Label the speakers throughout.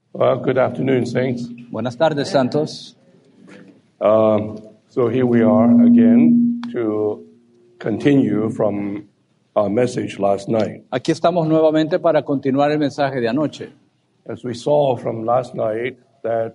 Speaker 1: Well, good afternoon, saints.
Speaker 2: Buenas tardes, santos.
Speaker 1: So here we are again to continue from our message last night.
Speaker 2: Aquí estamos nuevamente para continuar el mensaje de anoche.
Speaker 1: As we saw from last night that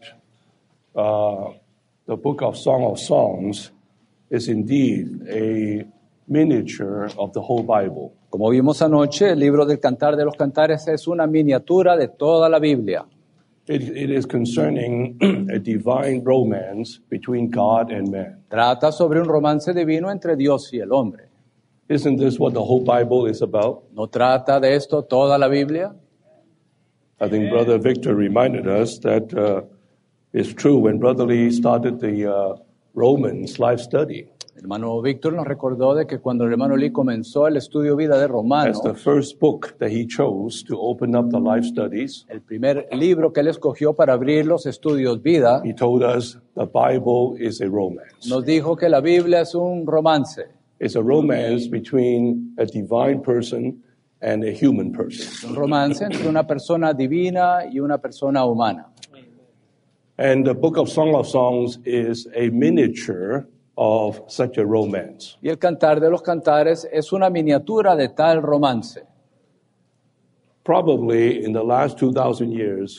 Speaker 1: the book of Song of Songs is indeed a miniature of the whole Bible.
Speaker 2: Como vimos anoche, el libro del Cantar de los Cantares es una miniatura de toda la Biblia.
Speaker 1: It is concerning a divine romance between God and man.
Speaker 2: Trata sobre un romance divino entre Dios y el hombre.
Speaker 1: Isn't this what the whole Bible is about?
Speaker 2: ¿No trata de esto toda la Biblia?
Speaker 1: I think Brother Victor reminded us that it's true when Brother Lee started the Romans life study.
Speaker 2: El hermano Víctor nos recordó de que cuando el hermano Lee comenzó el estudio vida de Romanos,
Speaker 1: As the first book that he chose to open up the life studies,
Speaker 2: el primer libro que él escogió para abrir los estudios vida,
Speaker 1: he told us the Bible is a romance.
Speaker 2: nos dijo que la Biblia es un romance.
Speaker 1: It's a romance between a divine person and a human person.
Speaker 2: Un romance entre una persona divina y una persona humana.
Speaker 1: And the book of Song of Songs is a miniature of such a romance.
Speaker 2: Y el Cantar de los Cantares es una miniatura de tal romance.
Speaker 1: Probably in the last 2,000 years,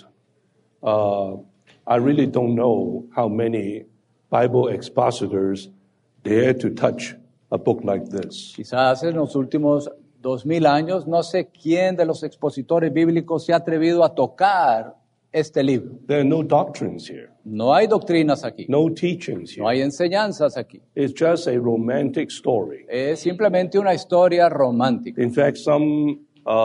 Speaker 1: I really don't know how many Bible expositors dare to touch a book like this.
Speaker 2: Quizás en los últimos 2000 años, no sé quién de los expositores bíblicos se ha atrevido a tocar este libro.
Speaker 1: There are no doctrines here,
Speaker 2: No hay doctrinas aquí,
Speaker 1: no teachings
Speaker 2: no
Speaker 1: here.
Speaker 2: hay enseñanzas aquí.
Speaker 1: It's just a romantic story.
Speaker 2: Es simplemente una historia romántica.
Speaker 1: In fact, some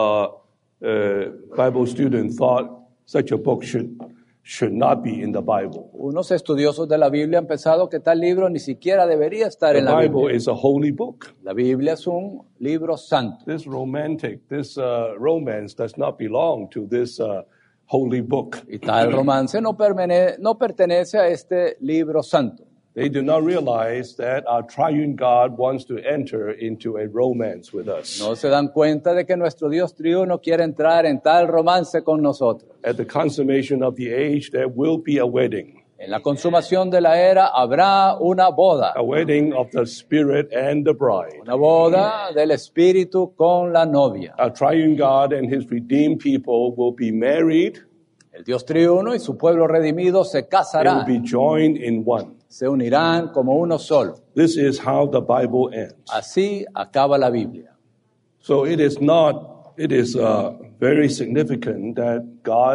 Speaker 1: Bible student thought such a book should not be in the Bible.
Speaker 2: Unos estudiosos de la Biblia han pensado que tal libro ni siquiera debería estar
Speaker 1: The
Speaker 2: en la
Speaker 1: Bible
Speaker 2: Biblia.
Speaker 1: is a holy book.
Speaker 2: La Biblia es un libro santo.
Speaker 1: This romance does not belong to this holy book.
Speaker 2: Y tal romance no pertenece a este libro santo.
Speaker 1: They do not realize that our triune God wants to enter into a romance with us.
Speaker 2: No se dan cuenta de que nuestro Dios triuno quiere entrar en tal romance con nosotros.
Speaker 1: At the consummation of the age, there will be a wedding.
Speaker 2: En la consumación de la era habrá una boda.
Speaker 1: A wedding of the Spirit and the bride.
Speaker 2: Una boda del Espíritu con la novia.
Speaker 1: Our triune God and his redeemed people will be married.
Speaker 2: El Dios triuno y su pueblo redimido se
Speaker 1: They will
Speaker 2: casarán.
Speaker 1: be joined in one.
Speaker 2: Se unirán como uno solo.
Speaker 1: This is how the Bible ends.
Speaker 2: Así acaba la Biblia.
Speaker 1: So it is very significant that God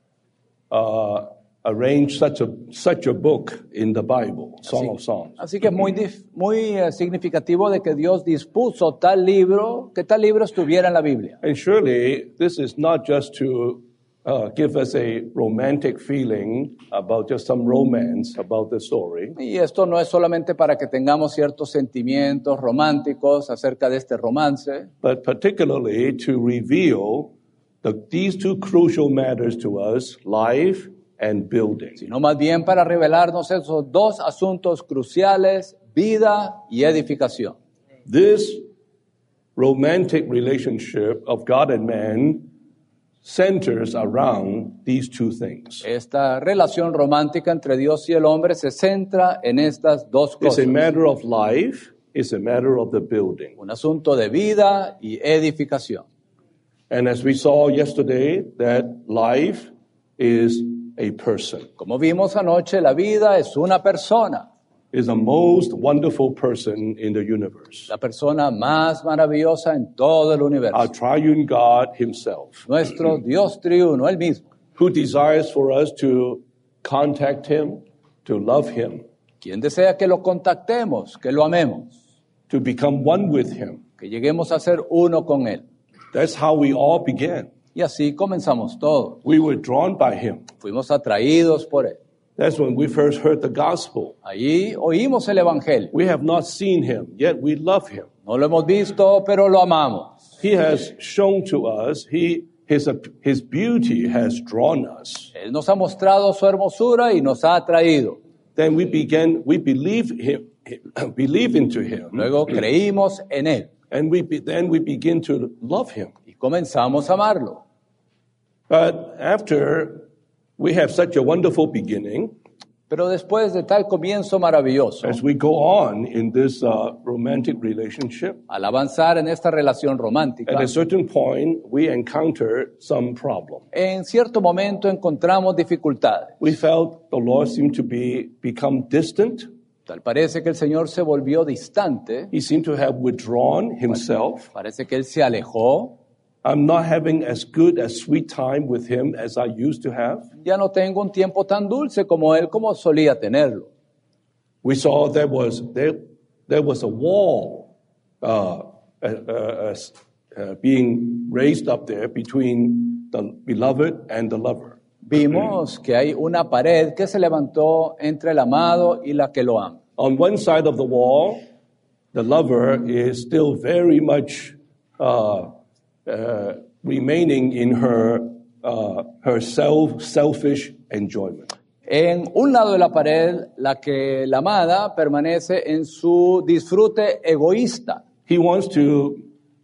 Speaker 1: arranged such a book in the Bible, Song of Songs.
Speaker 2: Así que es muy significativo de que Dios dispuso tal libro, que tal libro estuviera en la Biblia.
Speaker 1: And surely this is not just to give us a romantic feeling about just some romance about the story,
Speaker 2: Y esto no es solamente para que tengamos ciertos sentimientos románticos acerca de este romance,
Speaker 1: but particularly to reveal these two crucial matters to us, life and building.
Speaker 2: sino más bien para revelarnos esos dos asuntos cruciales, vida y edificación.
Speaker 1: This romantic relationship of God and man centers around these two things.
Speaker 2: Esta relación romántica entre Dios y el hombre se centra en estas dos
Speaker 1: It's a
Speaker 2: cosas.
Speaker 1: matter of life, it's a matter of the building.
Speaker 2: Un asunto de vida y edificación.
Speaker 1: And as we saw yesterday, that life is a person,
Speaker 2: Como vimos anoche, la vida es una persona,
Speaker 1: is the most wonderful person in the universe.
Speaker 2: la persona más maravillosa en todo el
Speaker 1: Our
Speaker 2: universo.
Speaker 1: triune God himself,
Speaker 2: Nuestro Dios triuno, Él mismo,
Speaker 1: who desires for us to contact him, to love him,
Speaker 2: quien desea que lo contactemos, que lo amemos,
Speaker 1: to become one with him.
Speaker 2: que lleguemos a ser uno con Él.
Speaker 1: That's how we all began.
Speaker 2: Y así comenzamos todos.
Speaker 1: We were drawn by him.
Speaker 2: Fuimos atraídos por Él.
Speaker 1: That's when we first heard the gospel.
Speaker 2: Allí oímos el Evangelio.
Speaker 1: We have not seen him, yet we love him.
Speaker 2: No lo hemos visto, pero lo amamos.
Speaker 1: He has shown to us, his beauty has drawn us.
Speaker 2: Él nos ha mostrado su hermosura y nos ha atraído.
Speaker 1: Then we believe into him,
Speaker 2: Luego creímos en Él
Speaker 1: and then we begin to love him.
Speaker 2: y comenzamos a amarlo.
Speaker 1: But after We have such a wonderful beginning.
Speaker 2: Pero después de tal comienzo maravilloso,
Speaker 1: As we go on in this romantic relationship,
Speaker 2: al avanzar en esta relación romántica,
Speaker 1: at a certain point, we encounter some problem.
Speaker 2: en cierto momento encontramos dificultades.
Speaker 1: We felt the Lord seemed to become distant.
Speaker 2: Tal parece que el Señor se volvió distante,
Speaker 1: He seemed to have withdrawn himself.
Speaker 2: parece que Él se alejó.
Speaker 1: I'm not having as good a sweet time with him as I used to have.
Speaker 2: Ya no tengo un tiempo tan dulce como Él como solía tenerlo.
Speaker 1: We saw there was a wall being raised up there between the beloved and the lover.
Speaker 2: Vimos que hay una pared que se levantó entre el amado y la que lo ama.
Speaker 1: On one side of the wall, the lover is still very much remaining in her selfish enjoyment.
Speaker 2: En un lado de la pared, la amada permanece en su disfrute egoísta.
Speaker 1: He wants to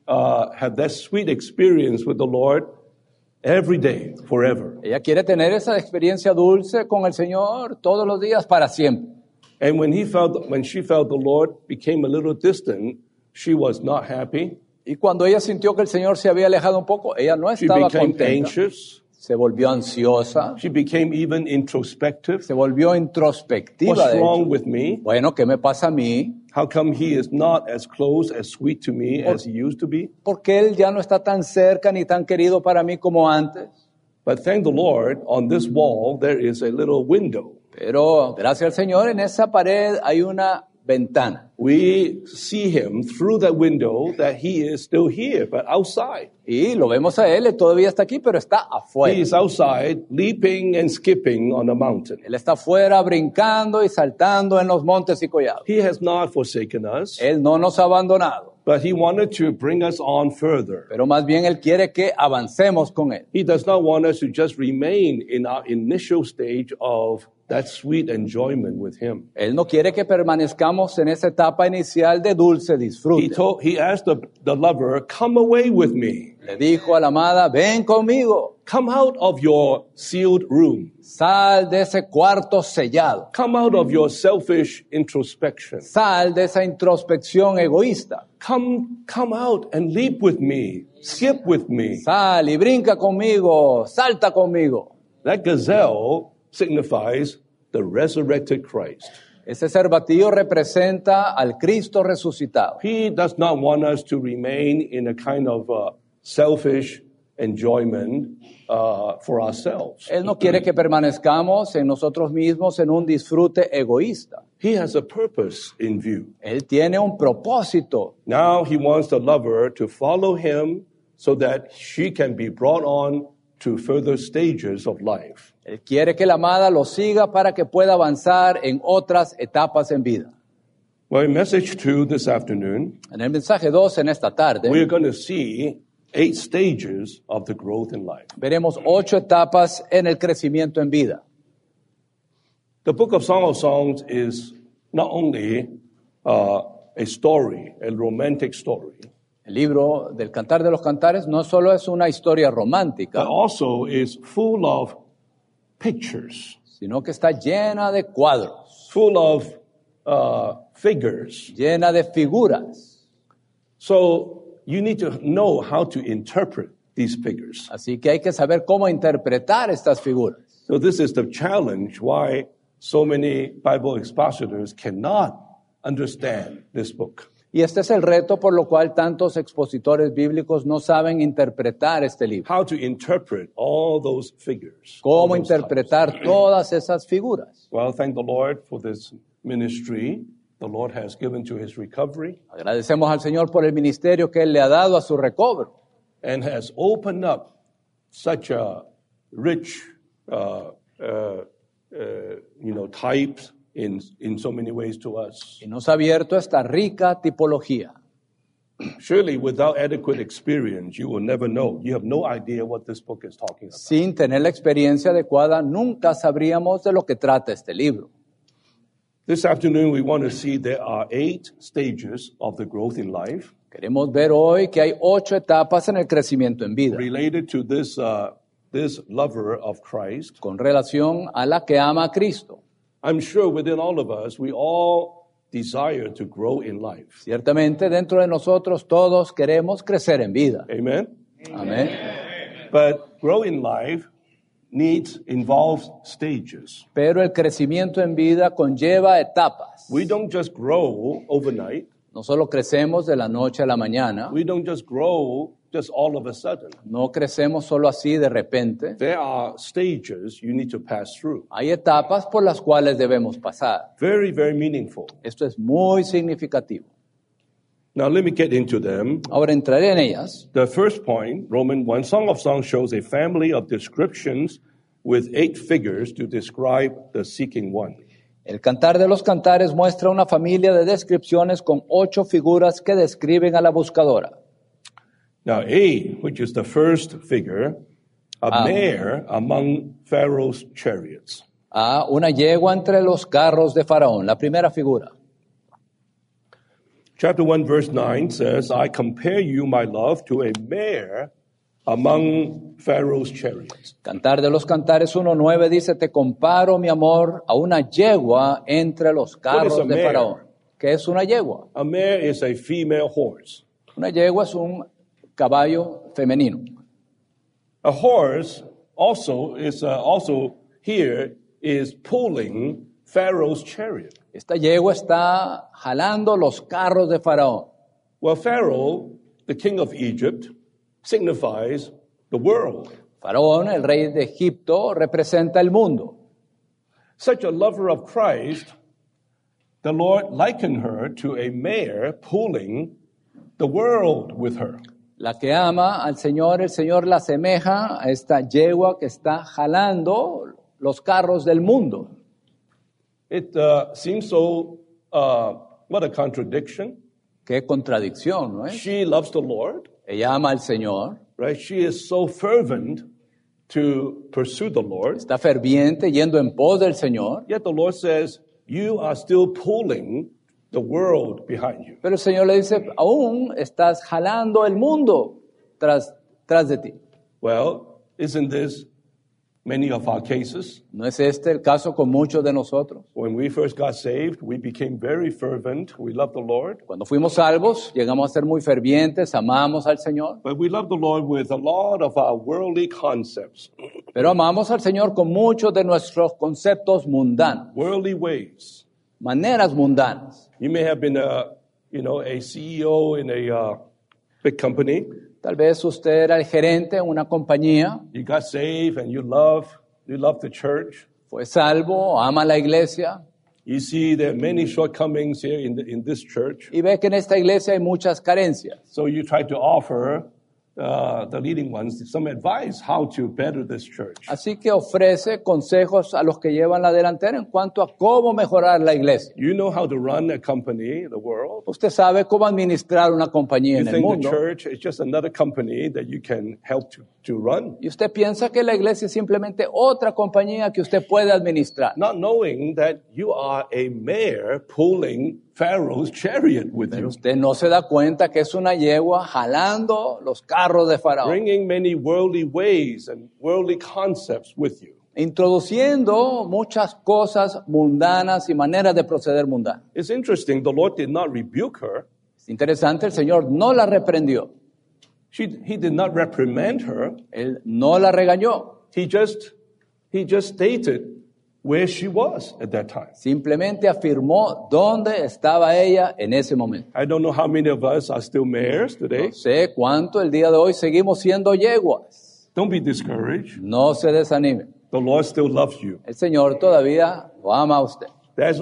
Speaker 1: have that sweet experience with the Lord every day, forever.
Speaker 2: Ella quiere tener esa experiencia dulce con el Señor todos los días para siempre.
Speaker 1: And when she felt the Lord became a little distant, she was not happy.
Speaker 2: Y cuando ella sintió que el Señor se había alejado un poco, ella no
Speaker 1: She
Speaker 2: estaba
Speaker 1: became
Speaker 2: contenta.
Speaker 1: anxious.
Speaker 2: Se volvió ansiosa,
Speaker 1: She became even introspective.
Speaker 2: se volvió introspectiva.
Speaker 1: What's
Speaker 2: De
Speaker 1: wrong
Speaker 2: hecho.
Speaker 1: with me?
Speaker 2: Bueno, ¿qué me pasa a mí?
Speaker 1: How come he is not as close, as sweet to me as he used to be?
Speaker 2: Porque Él ya no está tan cerca ni tan querido para mí como antes.
Speaker 1: But thank the Lord, on this wall there is a little window.
Speaker 2: Pero gracias al Señor, en esa pared hay una ventana.
Speaker 1: We see him through that window that he is still here, but outside.
Speaker 2: Y lo vemos a Él, Él todavía está aquí, pero está
Speaker 1: He
Speaker 2: afuera.
Speaker 1: is outside, leaping and skipping on a mountain.
Speaker 2: Él está afuera brincando y saltando en los montes y collados.
Speaker 1: He has not forsaken us,
Speaker 2: Él no nos ha abandonado,
Speaker 1: but he wanted to bring us on further.
Speaker 2: pero más bien Él quiere que avancemos con Él.
Speaker 1: He does not want us to just remain in our initial stage of that sweet enjoyment with him.
Speaker 2: Él no quiere que permanezcamos en esa etapa inicial de dulce disfrute.
Speaker 1: He asked the lover, come away with me.
Speaker 2: Le dijo a la amada, ven conmigo,
Speaker 1: Come out of your sealed room.
Speaker 2: sal de ese cuarto sellado,
Speaker 1: Come out of your selfish introspection.
Speaker 2: sal de esa introspección egoísta,
Speaker 1: Come out and leap with me. Skip with me.
Speaker 2: sal y brinca conmigo, salta conmigo.
Speaker 1: That gazelle signifies the resurrected Christ.
Speaker 2: Ese cervatillo representa al Cristo resucitado.
Speaker 1: He does not want us to remain in a kind of selfish enjoyment for ourselves.
Speaker 2: Él no quiere que permanezcamos en nosotros mismos en un disfrute egoísta.
Speaker 1: He has a purpose in view.
Speaker 2: Él tiene un propósito.
Speaker 1: Now he wants the lover to follow him so that she can be brought on to further stages of life.
Speaker 2: Él quiere que la amada lo siga para que pueda avanzar en otras etapas en vida.
Speaker 1: Well, in message 2 this afternoon,
Speaker 2: En el mensaje 2 en esta tarde
Speaker 1: we're going to see 8 stages of the growth in life.
Speaker 2: veremos 8 etapas en el crecimiento en vida.
Speaker 1: The book of Song of Songs is not only a story, a romantic story,
Speaker 2: El libro del Cantar de los Cantares no solo es una historia romántica,
Speaker 1: but also is full of pictures,
Speaker 2: sino que está llena de cuadros,
Speaker 1: full of figures.
Speaker 2: llena de figuras.
Speaker 1: So you need to know how to interpret these figures.
Speaker 2: Así que hay que saber cómo interpretar estas figuras.
Speaker 1: So this is the challenge why so many Bible expositors cannot understand this book.
Speaker 2: Y este es el reto por lo cual tantos expositores bíblicos no saben interpretar este libro.
Speaker 1: How to interpret all those figures.
Speaker 2: Cómo
Speaker 1: all those
Speaker 2: interpretar
Speaker 1: types.
Speaker 2: todas esas figuras.
Speaker 1: Well, thank the Lord for this ministry the Lord has given to his recovery
Speaker 2: Agradecemos al Señor por el ministerio que Él le ha dado a su recobro.
Speaker 1: and has opened up such a rich, types in so many ways to us.
Speaker 2: Y nos ha abierto esta rica tipología.
Speaker 1: Surely, without adequate experience, you will never know. You have no idea what this book is talking about.
Speaker 2: Sin tener la experiencia adecuada, nunca sabríamos de lo que trata este libro.
Speaker 1: This afternoon, we want to see there are 8 stages of the growth in life
Speaker 2: Queremos ver hoy que hay 8 etapas en el crecimiento en vida,
Speaker 1: related to this this lover of Christ,
Speaker 2: con relación a la que ama a Cristo.
Speaker 1: I'm sure within all of us, we all desire to grow in life.
Speaker 2: Ciertamente dentro de nosotros todos queremos crecer en vida.
Speaker 1: Amen?
Speaker 2: Amén.
Speaker 1: But grow in life involves stages.
Speaker 2: Pero el crecimiento en vida conlleva etapas.
Speaker 1: We don't just grow overnight.
Speaker 2: No solo crecemos de la noche a la mañana,
Speaker 1: We don't just grow just all of a sudden.
Speaker 2: no crecemos solo así de repente.
Speaker 1: There are stages you need to pass through.
Speaker 2: Hay etapas por las cuales debemos pasar.
Speaker 1: Very, very meaningful.
Speaker 2: Esto es muy significativo.
Speaker 1: Now let me get into them.
Speaker 2: Ahora entraré en ellas.
Speaker 1: The first point, Romans 1, Song of Songs shows a family of descriptions with 8 figures to describe the seeking one.
Speaker 2: El Cantar de los Cantares muestra una familia de descripciones con 8 figuras que describen a la buscadora.
Speaker 1: Now A, which is the first figure, a mare among Pharaoh's chariots.
Speaker 2: A, una yegua entre los carros de Faraón, la primera figura.
Speaker 1: Chapter 1, verse 9 says, I compare you, my love, to a mare among Pharaoh's chariots.
Speaker 2: Cantar de los Cantares 1:9 dice, te comparo, mi amor, a una yegua entre los carros
Speaker 1: a
Speaker 2: de
Speaker 1: mare?
Speaker 2: Faraón. ¿Qué es una yegua?
Speaker 1: A mare is a female horse.
Speaker 2: Una yegua es un caballo femenino.
Speaker 1: A horse also here is pulling Pharaoh's chariot.
Speaker 2: Esta yegua está jalando los carros de Faraón.
Speaker 1: Well, Pharaoh, the king of Egypt, signifies the world.
Speaker 2: Faraón, el rey de Egipto, representa el mundo.
Speaker 1: Such a lover of Christ, the Lord likened her to a mare pulling the world with her.
Speaker 2: La que ama al Señor, el Señor la asemeja a esta yegua que está jalando los carros del mundo.
Speaker 1: It seems so, what a contradiction.
Speaker 2: Qué contradicción, ¿no es?
Speaker 1: She loves the Lord,
Speaker 2: Ella ama al Señor,
Speaker 1: right? She is so fervent to pursue the Lord.
Speaker 2: está ferviente yendo en pos del Señor,
Speaker 1: Yet the Lord says, you are still pulling the world behind you.
Speaker 2: pero el Señor le dice, aún estás jalando el mundo tras de ti.
Speaker 1: Well, isn't this many of our cases?
Speaker 2: ¿No es este el caso con muchos de nosotros?
Speaker 1: When we first got saved, we became very fervent. We loved the Lord.
Speaker 2: Cuando fuimos salvos, llegamos a ser muy fervientes, amamos al Señor,
Speaker 1: But we loved the Lord with a lot of our worldly concepts,
Speaker 2: pero amamos al Señor con muchos de nuestros conceptos mundanos,
Speaker 1: worldly ways.
Speaker 2: maneras mundanas.
Speaker 1: You may have been a CEO in a big company.
Speaker 2: Tal vez usted era el gerente en una compañía,
Speaker 1: You got saved and you love the church.
Speaker 2: fue salvo, ama la iglesia
Speaker 1: You see there are many shortcomings here in this church.
Speaker 2: y ve que en esta iglesia hay muchas carencias.
Speaker 1: So you try to offer the leading ones some advice how to better this church.
Speaker 2: Así que ofrece consejos a los que llevan la delantera en cuanto a cómo mejorar la iglesia.
Speaker 1: You know how to run a company, the world.
Speaker 2: Usted sabe cómo administrar una compañía
Speaker 1: You
Speaker 2: en el
Speaker 1: think the
Speaker 2: mundo.
Speaker 1: church is just another company that you can help to run.
Speaker 2: Y usted piensa que la iglesia es simplemente otra compañía que usted puede administrar.
Speaker 1: Not knowing that you are a mare pulling Pharaoh's chariot with
Speaker 2: Pero
Speaker 1: you,
Speaker 2: usted no se da cuenta que es una yegua jalando los carros de Faraón,
Speaker 1: bringing many worldly ways and worldly concepts with you.
Speaker 2: introduciendo muchas cosas mundanas y maneras de proceder mundanas.
Speaker 1: It's interesting, the Lord did not rebuke her.
Speaker 2: Es interesante, el Señor no la reprendió,
Speaker 1: He did not reprimand her.
Speaker 2: Él no la regañó,
Speaker 1: He just stated where she was at that time.
Speaker 2: simplemente afirmó dónde estaba ella en ese momento.
Speaker 1: I don't know how many of us are still mares today.
Speaker 2: No sé cuánto el día de hoy seguimos siendo yeguas.
Speaker 1: Don't be discouraged.
Speaker 2: No se desanime.
Speaker 1: The Lord still loves you.
Speaker 2: El Señor todavía lo ama a usted.
Speaker 1: That's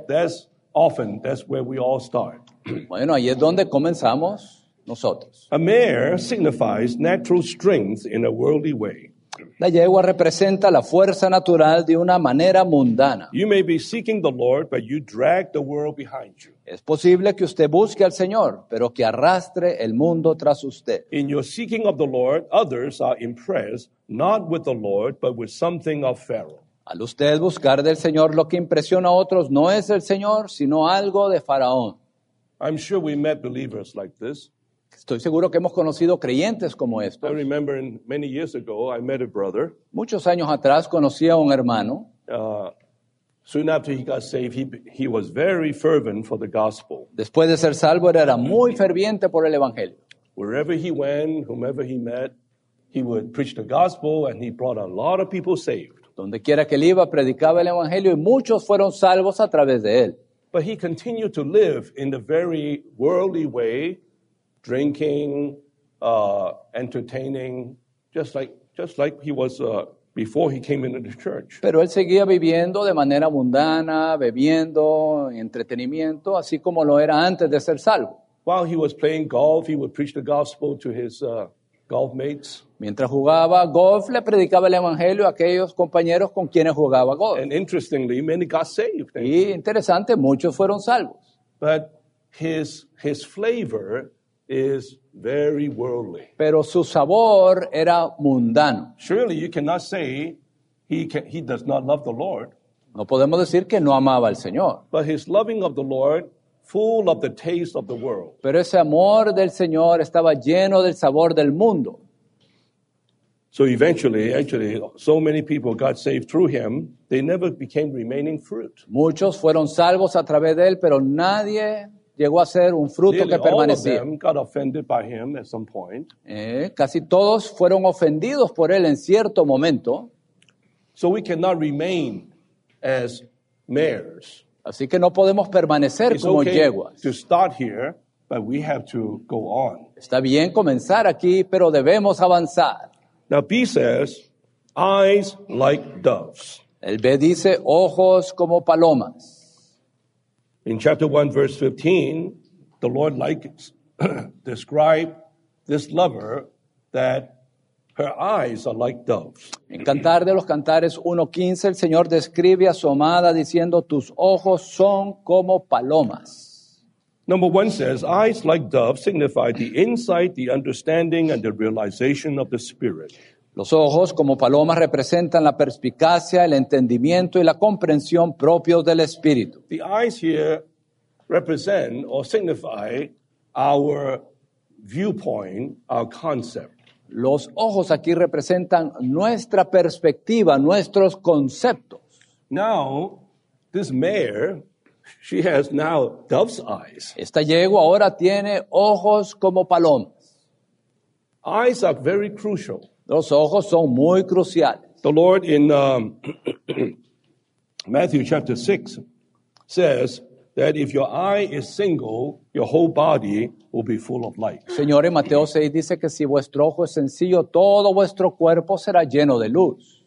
Speaker 1: where we all start.
Speaker 2: Bueno, ahí es donde comenzamos nosotros.
Speaker 1: A mare signifies natural strength in a worldly way.
Speaker 2: La yegua representa la fuerza natural de una manera mundana.
Speaker 1: You may be seeking the Lord, but you drag the world behind you.
Speaker 2: Es posible que usted busque al Señor, pero que arrastre el mundo tras usted.
Speaker 1: In your seeking of the Lord, others are impressed, not with the Lord, but with something of Pharaoh.
Speaker 2: Al usted buscar del Señor, lo que impresiona a otros no es el Señor, sino algo de Faraón.
Speaker 1: I'm sure we met believers like this.
Speaker 2: Estoy seguro que hemos conocido creyentes como
Speaker 1: I
Speaker 2: estos.
Speaker 1: remember many years ago, I met a brother.
Speaker 2: Muchos años atrás conocí a un hermano.
Speaker 1: Soon after he got saved, he was very fervent for the gospel.
Speaker 2: Después de ser salvo, era muy ferviente por el evangelio.
Speaker 1: Wherever he went, whomever he met, he would preach the gospel, and he brought a lot of people saved.
Speaker 2: Donde quiera que él iba, predicaba el evangelio y muchos fueron salvos a través de él.
Speaker 1: But he continued to live in the very worldly way, drinking, entertaining, just like he was before he came into the church.
Speaker 2: Pero él seguía viviendo de manera mundana, bebiendo, entretenimiento, así como lo era antes de ser salvo.
Speaker 1: While he was playing golf, he would preach the gospel to his golf mates.
Speaker 2: Mientras jugaba golf, le predicaba el evangelio a aquellos compañeros con quienes jugaba golf.
Speaker 1: And interestingly, many got saved.
Speaker 2: Y interesante, muchos fueron salvos.
Speaker 1: But his flavor is very worldly.
Speaker 2: Pero su sabor era mundano.
Speaker 1: Surely you cannot say he does not love the Lord,
Speaker 2: No podemos decir que no amaba al Señor.
Speaker 1: but his loving of the Lord, full of the taste of the world.
Speaker 2: Pero ese amor del Señor estaba lleno del sabor del mundo.
Speaker 1: So eventually, actually, so many people got saved through him, they never became remaining fruit.
Speaker 2: Muchos fueron salvos a través de él, pero nadie llegó a ser un fruto
Speaker 1: Nearly
Speaker 2: que
Speaker 1: all of
Speaker 2: permanecía.
Speaker 1: them got offended by him at some point.
Speaker 2: Casi todos fueron ofendidos por él en cierto momento.
Speaker 1: So we cannot remain as mares.
Speaker 2: Así que no podemos permanecer
Speaker 1: It's
Speaker 2: como
Speaker 1: okay
Speaker 2: yeguas.
Speaker 1: to start here, but we have to go on.
Speaker 2: Está bien comenzar aquí, pero debemos avanzar.
Speaker 1: Now B says, eyes like doves.
Speaker 2: El B dice, ojos como palomas.
Speaker 1: In chapter 1, verse 15, the Lord described this lover that her eyes are like doves.
Speaker 2: En Cantar de los Cantares 1.15, el Señor describe a su amada diciendo, tus ojos son como palomas.
Speaker 1: Number 1 says, eyes like doves signify the insight, the understanding, and the realization of the Spirit.
Speaker 2: Los ojos como palomas representan la perspicacia, el entendimiento y la comprensión propios del Espíritu.
Speaker 1: The eyes here represent or signify our viewpoint, our concept.
Speaker 2: Los ojos aquí representan nuestra perspectiva, nuestros conceptos.
Speaker 1: Now, this mare, she has now dove's eyes.
Speaker 2: Esta yegua ahora tiene ojos como palomas.
Speaker 1: Eyes are very crucial.
Speaker 2: Los ojos son muy cruciales.
Speaker 1: The Lord in Matthew chapter 6 says that if your eye is single, your whole body will be full of light.
Speaker 2: Señor, en Mateo 6 dice que si vuestro ojo es sencillo, todo vuestro cuerpo será lleno de luz.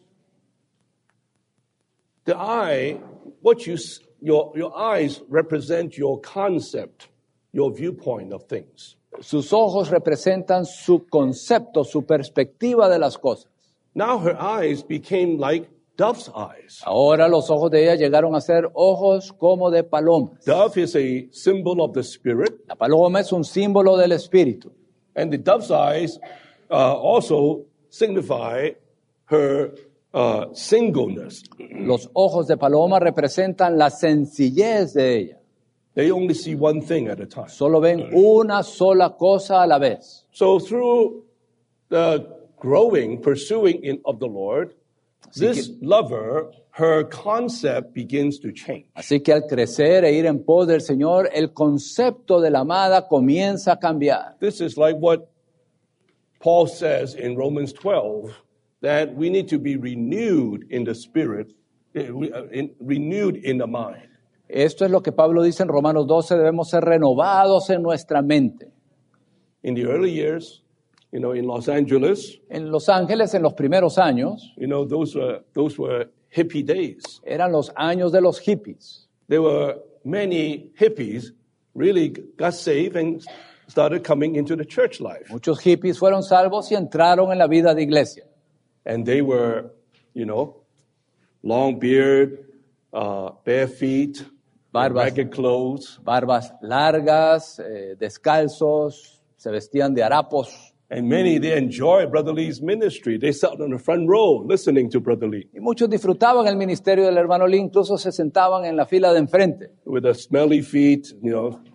Speaker 1: The eye, your eyes represent your concept, your viewpoint of things.
Speaker 2: Sus ojos representan su concepto, su perspectiva de las cosas.
Speaker 1: Now her eyes became like dove's eyes.
Speaker 2: Ahora los ojos de ella llegaron a ser ojos como de palomas.
Speaker 1: Dove is a symbol of the Spirit,
Speaker 2: La paloma es un símbolo del Espíritu.
Speaker 1: and the dove's eyes also signify her singleness.
Speaker 2: Los ojos de paloma representan la sencillez de ella.
Speaker 1: They only see one thing at a time.
Speaker 2: Solo ven una sola cosa a la vez.
Speaker 1: So through the growing, pursuing of the Lord, this lover, her concept begins to change.
Speaker 2: Así que al crecer e ir en pos del Señor, el concepto de la amada comienza a cambiar.
Speaker 1: This is like what Paul says in Romans 12, that we need to be renewed in the spirit, renewed in the mind.
Speaker 2: Esto es lo que Pablo dice en Romanos 12, debemos ser renovados en nuestra mente.
Speaker 1: In the early years, in Los Angeles,
Speaker 2: En Los Ángeles, en los primeros años,
Speaker 1: those were hippie days.
Speaker 2: eran los años de los hippies.
Speaker 1: There were many hippies really got saved and started coming into the church life.
Speaker 2: Muchos hippies fueron salvos y entraron en la vida de iglesia.
Speaker 1: And they were, long beard, bare feet,
Speaker 2: Barbas.
Speaker 1: ragged clothes.
Speaker 2: Barbas largas, descalzos, se vestían de harapos.
Speaker 1: And many, they enjoyed Brother Lee's ministry. They sat on the front row listening to Brother Lee
Speaker 2: Y muchos disfrutaban el ministerio del hermano Lee, incluso se sentaban en la fila de enfrente.
Speaker 1: with the smelly feet,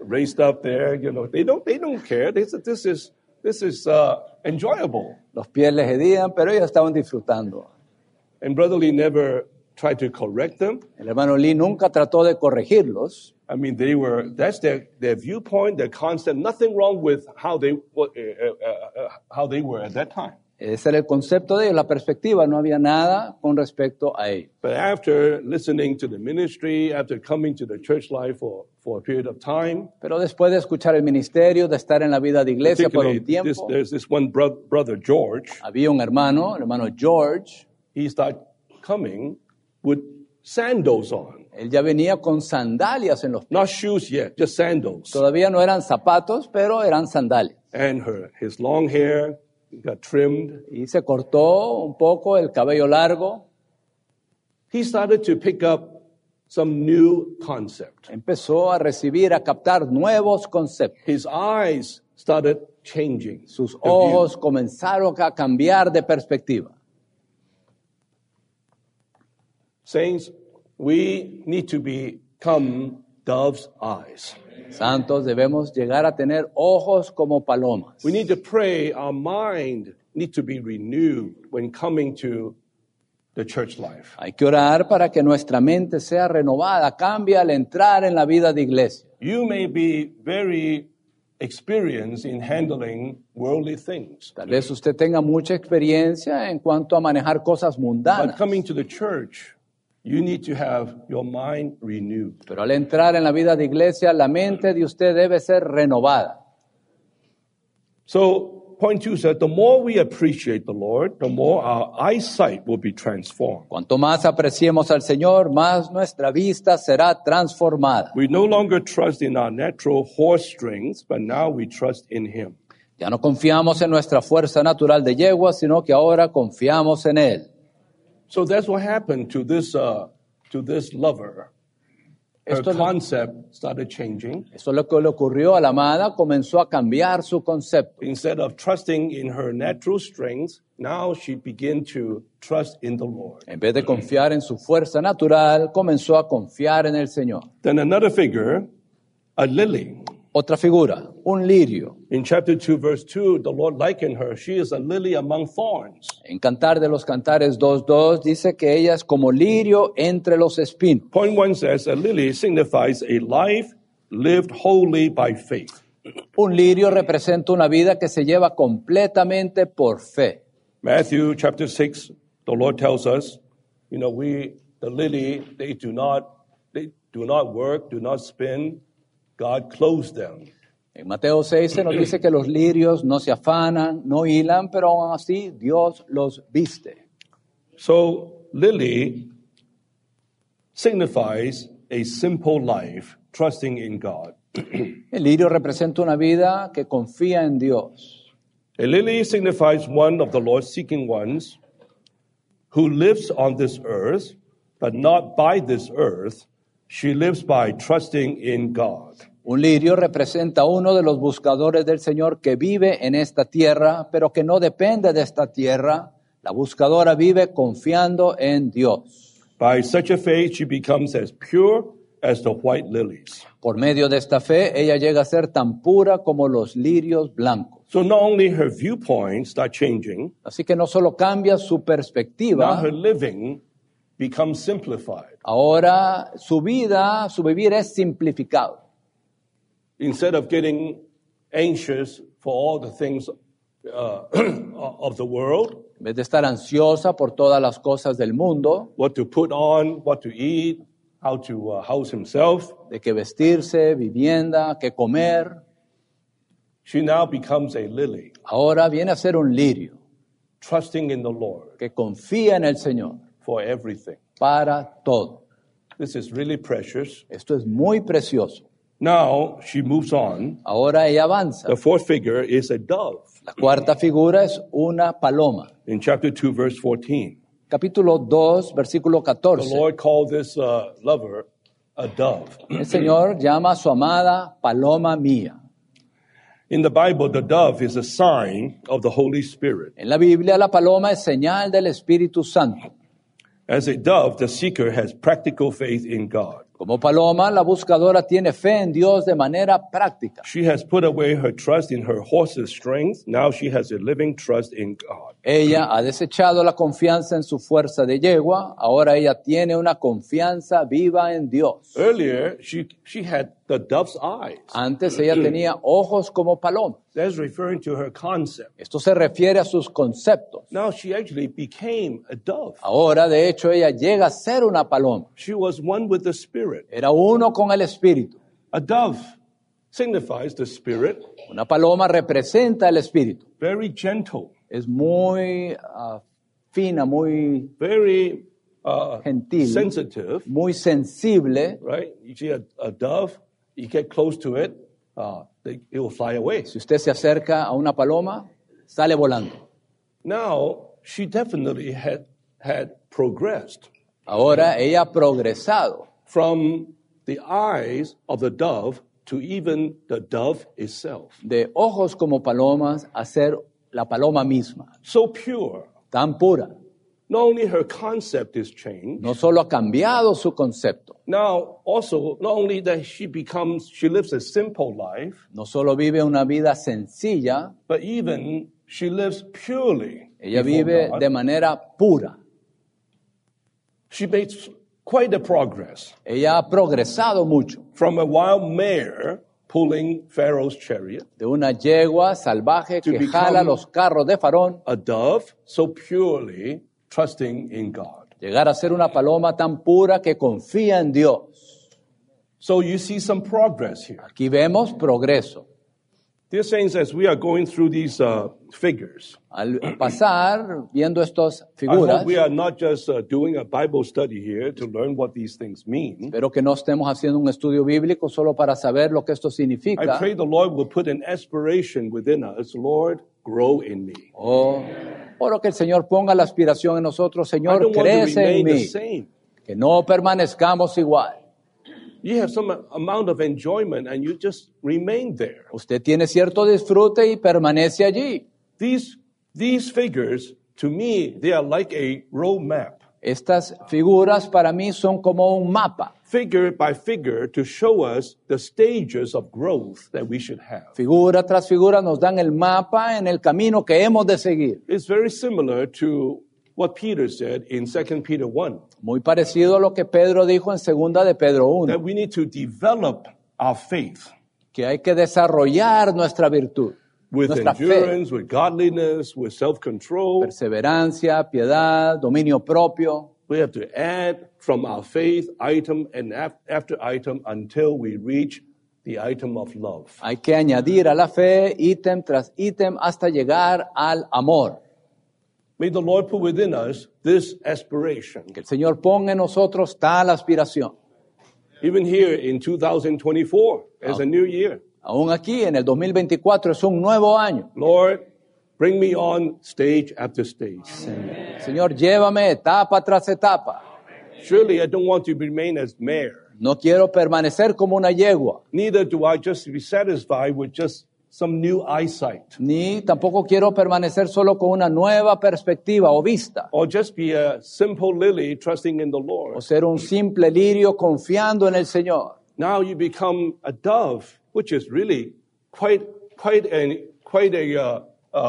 Speaker 1: raised up there. They don't care. This is enjoyable.
Speaker 2: Los pies les hedían, pero ellos estaban disfrutando.
Speaker 1: And Brother Lee never tried to correct them.
Speaker 2: El hermano Lee nunca trató de corregirlos.
Speaker 1: I mean, that's their viewpoint, their concept. Nothing wrong with how they were at that time.
Speaker 2: Ese era el concepto de ellos, la perspectiva. No había nada con respecto a ellos.
Speaker 1: But after listening to the ministry, after coming to the church life for a period of time,
Speaker 2: Pero después de escuchar el ministerio, de estar en la vida de iglesia por un tiempo,
Speaker 1: there's this one brother George.
Speaker 2: había un hermano, el hermano George.
Speaker 1: He started coming with sandals on.
Speaker 2: Él ya venía con sandalias en los pies.
Speaker 1: Not shoes yet, just sandals.
Speaker 2: Todavía no eran zapatos, pero eran sandalias.
Speaker 1: And his long hair got trimmed.
Speaker 2: Y se cortó un poco el cabello largo.
Speaker 1: He started to pick up some new concept.
Speaker 2: Empezó a recibir, a captar nuevos conceptos.
Speaker 1: His eyes started changing.
Speaker 2: Sus ojos comenzaron a cambiar de perspectiva.
Speaker 1: Saints, we need to become dove's eyes.
Speaker 2: Santos, debemos llegar a tener ojos como palomas.
Speaker 1: We need to pray. Our mind needs to be renewed when coming to the church life.
Speaker 2: Hay que orar para que nuestra mente sea renovada, cambie al entrar en la vida de iglesia.
Speaker 1: You may be very experienced in handling worldly things.
Speaker 2: Tal vez usted tenga mucha experiencia en cuanto a manejar cosas
Speaker 1: But
Speaker 2: mundanas.
Speaker 1: coming to the church, you need to have your mind renewed.
Speaker 2: Pero al entrar en la vida de iglesia, la mente de usted debe ser renovada.
Speaker 1: So, point two said, the more we appreciate the Lord, the more our eyesight will be transformed.
Speaker 2: Cuanto más apreciemos al Señor, más nuestra vista será transformada.
Speaker 1: We no longer trust in our natural horse strength, but now we trust in Him.
Speaker 2: Ya no confiamos en nuestra fuerza natural de yegua, sino que ahora confiamos en Él.
Speaker 1: So that's what happened to this lover. Her
Speaker 2: Esto es lo-
Speaker 1: concept started changing.
Speaker 2: Eso es lo que le ocurrió a la amada, comenzó a cambiar su concepto.
Speaker 1: Instead of trusting in her natural strength, now she began to trust in the Lord.
Speaker 2: En vez de confiar en su fuerza natural, comenzó a confiar en el Señor.
Speaker 1: Then another figure, a lily.
Speaker 2: Otra figura, un lirio.
Speaker 1: In chapter 2, verse 2, the Lord likened her. She is a lily among thorns.
Speaker 2: En Cantar de los Cantares 2:2 dice que ella es como lirio entre los espinos.
Speaker 1: Point 1 says, a lily signifies a life lived wholly by faith.
Speaker 2: Un lirio representa una vida que se lleva completamente por fe.
Speaker 1: Matthew chapter 6, the Lord tells us, the lily, they do not work, do not spin. God clothes them.
Speaker 2: En Mateo 6 se nos dice que los lirios no se afanan, no hilan, pero aún así Dios los viste.
Speaker 1: So, lily signifies a simple life, trusting in God.
Speaker 2: El lirio representa una vida que confía en Dios.
Speaker 1: A lily signifies one of the Lord's seeking ones who lives on this earth, but not by this earth. She lives by trusting in God.
Speaker 2: Un lirio representa a uno de los buscadores del Señor que vive en esta tierra, pero que no depende de esta tierra. La buscadora vive confiando en Dios.
Speaker 1: By such a faith, she becomes as pure as the white lilies.
Speaker 2: Por medio de esta fe, ella llega a ser tan pura como los lirios blancos.
Speaker 1: So not only her viewpoints start changing,
Speaker 2: Así que no solo cambia su
Speaker 1: now
Speaker 2: perspectiva,
Speaker 1: her living becomes simplified.
Speaker 2: ahora su vida, su vivir es simplificado.
Speaker 1: Instead of getting anxious for all the things of the world,
Speaker 2: En vez de estar ansiosa por todas las cosas del mundo,
Speaker 1: what to put on, what to eat, how to house himself,
Speaker 2: de qué vestirse, vivienda, qué comer,
Speaker 1: she now becomes a lily,
Speaker 2: ahora viene a ser un lirio
Speaker 1: trusting in the Lord
Speaker 2: que confía en el Señor
Speaker 1: for everything.
Speaker 2: para todo.
Speaker 1: This is really precious.
Speaker 2: Esto es muy precioso.
Speaker 1: Now she moves on.
Speaker 2: Ahora ella avanza.
Speaker 1: The fourth figure is a dove.
Speaker 2: La cuarta figura es una paloma.
Speaker 1: In chapter 2, verse 14,
Speaker 2: Capítulo 2, versículo
Speaker 1: the
Speaker 2: 14.
Speaker 1: Lord called this lover a dove.
Speaker 2: El Señor llama a su amada paloma mía.
Speaker 1: In the Bible, the dove is a sign of the Holy Spirit.
Speaker 2: En la Biblia, la paloma es señal del Espíritu Santo.
Speaker 1: As a dove, the seeker has practical faith in God.
Speaker 2: Como paloma, la buscadora tiene fe en Dios de manera práctica.
Speaker 1: She has put away her trust in her horse's strength. Now she has a living trust in God.
Speaker 2: Ella ha desechado la confianza en su fuerza de yegua, ahora ella tiene una confianza viva en Dios.
Speaker 1: Earlier, she had the dove's eyes.
Speaker 2: Antes ella tenía ojos como paloma.
Speaker 1: That's referring to her concept.
Speaker 2: Esto se refiere a sus conceptos.
Speaker 1: Now she actually became a dove.
Speaker 2: Ahora, de hecho, ella llega a ser una paloma.
Speaker 1: She was one with the Spirit.
Speaker 2: Era uno con el Espíritu.
Speaker 1: A dove signifies the Spirit,
Speaker 2: Una paloma representa el Espíritu.
Speaker 1: very gentle,
Speaker 2: Es muy fina, muy
Speaker 1: very
Speaker 2: gentil,
Speaker 1: sensitive,
Speaker 2: muy sensible.
Speaker 1: right? You see a dove, you get close to it, it will fly away.
Speaker 2: Si usted se acerca a una paloma, sale volando.
Speaker 1: Now, she definitely had progressed
Speaker 2: Ahora ella ha progresado
Speaker 1: from the eyes of the dove to even the dove itself.
Speaker 2: de ojos como palomas a ser la paloma misma,
Speaker 1: So pure.
Speaker 2: tan pura.
Speaker 1: Not only her concept is changed,
Speaker 2: No solo ha cambiado su concepto,
Speaker 1: now also, not only that she lives a simple life,
Speaker 2: no solo vive una vida sencilla,
Speaker 1: but even she lives purely.
Speaker 2: ella
Speaker 1: before
Speaker 2: vive
Speaker 1: God.
Speaker 2: de manera pura.
Speaker 1: She makes quite a progress
Speaker 2: Ella ha progresado mucho
Speaker 1: from a wild mare pulling Pharaoh's chariot,
Speaker 2: de una yegua salvaje
Speaker 1: To
Speaker 2: que
Speaker 1: become-
Speaker 2: jala los carros de Faraón,
Speaker 1: a dove so purely trusting in God.
Speaker 2: llegar a ser una paloma tan pura que confía en Dios.
Speaker 1: So you see some progress here.
Speaker 2: Aquí vemos progreso.
Speaker 1: Dear saints, as we are going through these figures,
Speaker 2: Al pasar viendo estas
Speaker 1: I
Speaker 2: figuras,
Speaker 1: hope we are not just doing a Bible study here to learn what these things mean.
Speaker 2: espero que no estemos haciendo un estudio bíblico solo para saber lo que esto
Speaker 1: I
Speaker 2: significa.
Speaker 1: pray the Lord will put an aspiration within us. Lord, grow in me.
Speaker 2: Oro que el Señor ponga la aspiración en nosotros.
Speaker 1: I
Speaker 2: Señor,
Speaker 1: don't want to
Speaker 2: crece en
Speaker 1: remain the
Speaker 2: mí.
Speaker 1: same.
Speaker 2: Que no permanezcamos igual.
Speaker 1: You have some amount of enjoyment and you just remain there.
Speaker 2: Usted tiene cierto disfrute y permanece allí.
Speaker 1: These figures, to me, they are like a road map,
Speaker 2: Estas figuras para mí son como un mapa.
Speaker 1: figure by figure, to show us the stages of growth that we should have.
Speaker 2: Figura tras figura nos dan el mapa en el camino que hemos de seguir.
Speaker 1: It's very similar to what Peter said in 2 Peter 1,
Speaker 2: Muy parecido a lo que Pedro dijo en segunda de Pedro 1,
Speaker 1: that we need to develop our faith
Speaker 2: que hay que desarrollar nuestra virtud,
Speaker 1: with
Speaker 2: nuestra fe,
Speaker 1: endurance, with godliness, with self-control.
Speaker 2: perseverancia, piedad, dominio propio.
Speaker 1: We have to add from our faith item and after item until we reach the item of love.
Speaker 2: Hay que añadir a la fe ítem tras ítem hasta llegar al amor.
Speaker 1: May the Lord put within us this aspiration.
Speaker 2: Que el Señor ponga en nosotros tal aspiración.
Speaker 1: Even here in 2024, as a new year,
Speaker 2: Aún aquí en el 2024 es un nuevo año.
Speaker 1: Lord, bring me on stage after stage.
Speaker 2: Señor, llévame etapa tras etapa.
Speaker 1: Surely I don't want to remain as mare.
Speaker 2: No quiero permanecer como una yegua,
Speaker 1: Neither do I just be satisfied with just some new eyesight
Speaker 2: ni tampoco quiero permanecer solo con una nueva perspectiva o vista,
Speaker 1: or just be a simple lily trusting in the
Speaker 2: o
Speaker 1: Lord.
Speaker 2: ser un simple lirio confiando en el Señor.
Speaker 1: Now you become a dove, which is really quite a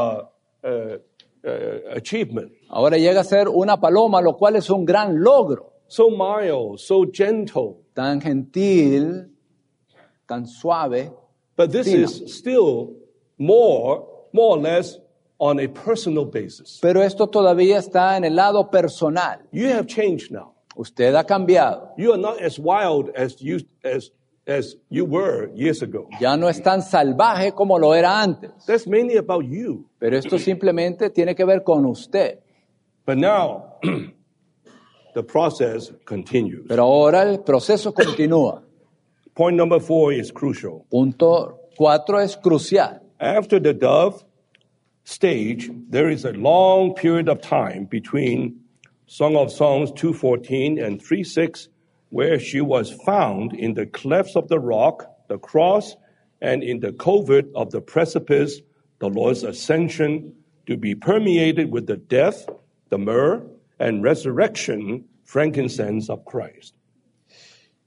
Speaker 1: achievement.
Speaker 2: Ahora llega a ser una paloma, lo cual es un gran logro.
Speaker 1: So mild, so gentle.
Speaker 2: Tan gentil, tan suave.
Speaker 1: But this
Speaker 2: Fina.
Speaker 1: is still more or less on a personal basis.
Speaker 2: Pero esto todavía está en el lado personal.
Speaker 1: You have changed now.
Speaker 2: Usted ha cambiado.
Speaker 1: You are not as wild as you were years ago.
Speaker 2: Ya no es tan salvaje como lo era antes.
Speaker 1: That's mainly about you.
Speaker 2: Pero esto simplemente tiene que ver con usted.
Speaker 1: But now, the process continues.
Speaker 2: Pero ahora el proceso continúa.
Speaker 1: Point number 4 is crucial.
Speaker 2: Punto 4 es crucial.
Speaker 1: After the dove stage, there is a long period of time between Song of Songs 2:14 and 3:6, where she was found in the clefts of the rock, the cross, and in the covert of the precipice, the Lord's ascension, to be permeated with the death, the myrrh, and resurrection frankincense of Christ.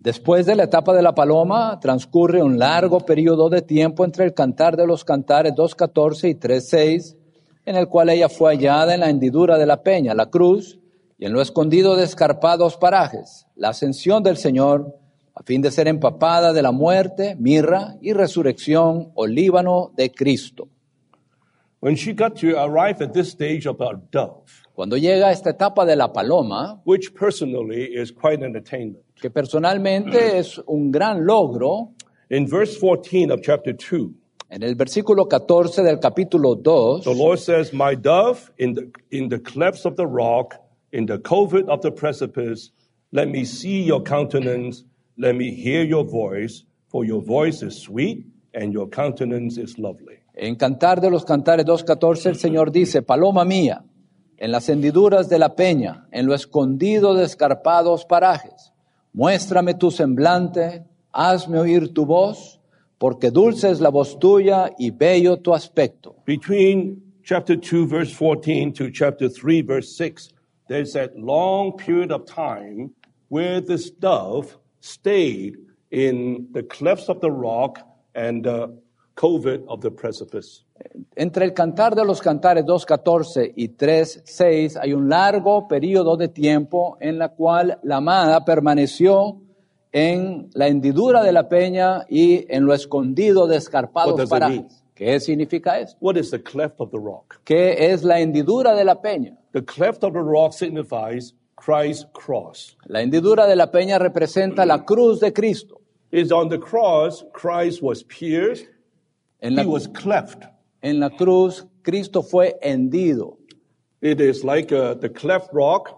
Speaker 2: Después de la etapa de la paloma, transcurre un largo periodo de tiempo entre el Cantar de los Cantares 2.14 y 3.6, en el cual ella fue hallada en la hendidura de la peña, la cruz, y en lo escondido de escarpados parajes, la ascensión del Señor, a fin de ser empapada de la muerte, mirra y resurrección o líbano de Cristo.
Speaker 1: When she got to arrive at this stage of a dove,
Speaker 2: Cuando llega a esta etapa de la paloma,
Speaker 1: which personally is quite an attainment.
Speaker 2: que personalmente es un gran logro,
Speaker 1: In verse 14 of chapter 2,
Speaker 2: en el versículo 14 del capítulo 2,
Speaker 1: the Lord says, "My dove, in the clefts of the rock, in the covert of the precipice, let me see your countenance, let me hear your voice, for your voice is sweet and your countenance is lovely."
Speaker 2: en Cantar de los Cantares 2.14 el Señor dice, paloma mía, en las hendiduras de la peña, en lo escondido de escarpados parajes, muéstrame tu semblante, hazme oír tu voz, porque dulce es la voz tuya y bello tu aspecto.
Speaker 1: Between chapter 2, verse 14 to chapter 3, verse 6, there's that long period of time where this dove stayed in the clefts of the rock and the covert of the precipice.
Speaker 2: Entre el Cantar de los Cantares 2.14 y 3.6 hay un largo periodo de tiempo en la cual la amada permaneció en la hendidura de la peña y en lo escondido de
Speaker 1: What
Speaker 2: escarpados
Speaker 1: does it
Speaker 2: parajes.
Speaker 1: mean?
Speaker 2: ¿Qué significa esto?
Speaker 1: What is the cleft of the rock?
Speaker 2: ¿Qué es la hendidura de la peña?
Speaker 1: The cleft of the rock signifies Christ's cross.
Speaker 2: La hendidura de la peña representa la cruz de Cristo.
Speaker 1: Is on the cross, Christ was pierced,
Speaker 2: En la,
Speaker 1: he was cleft.
Speaker 2: en la cruz, Cristo fue hendido.
Speaker 1: It is like the cleft rock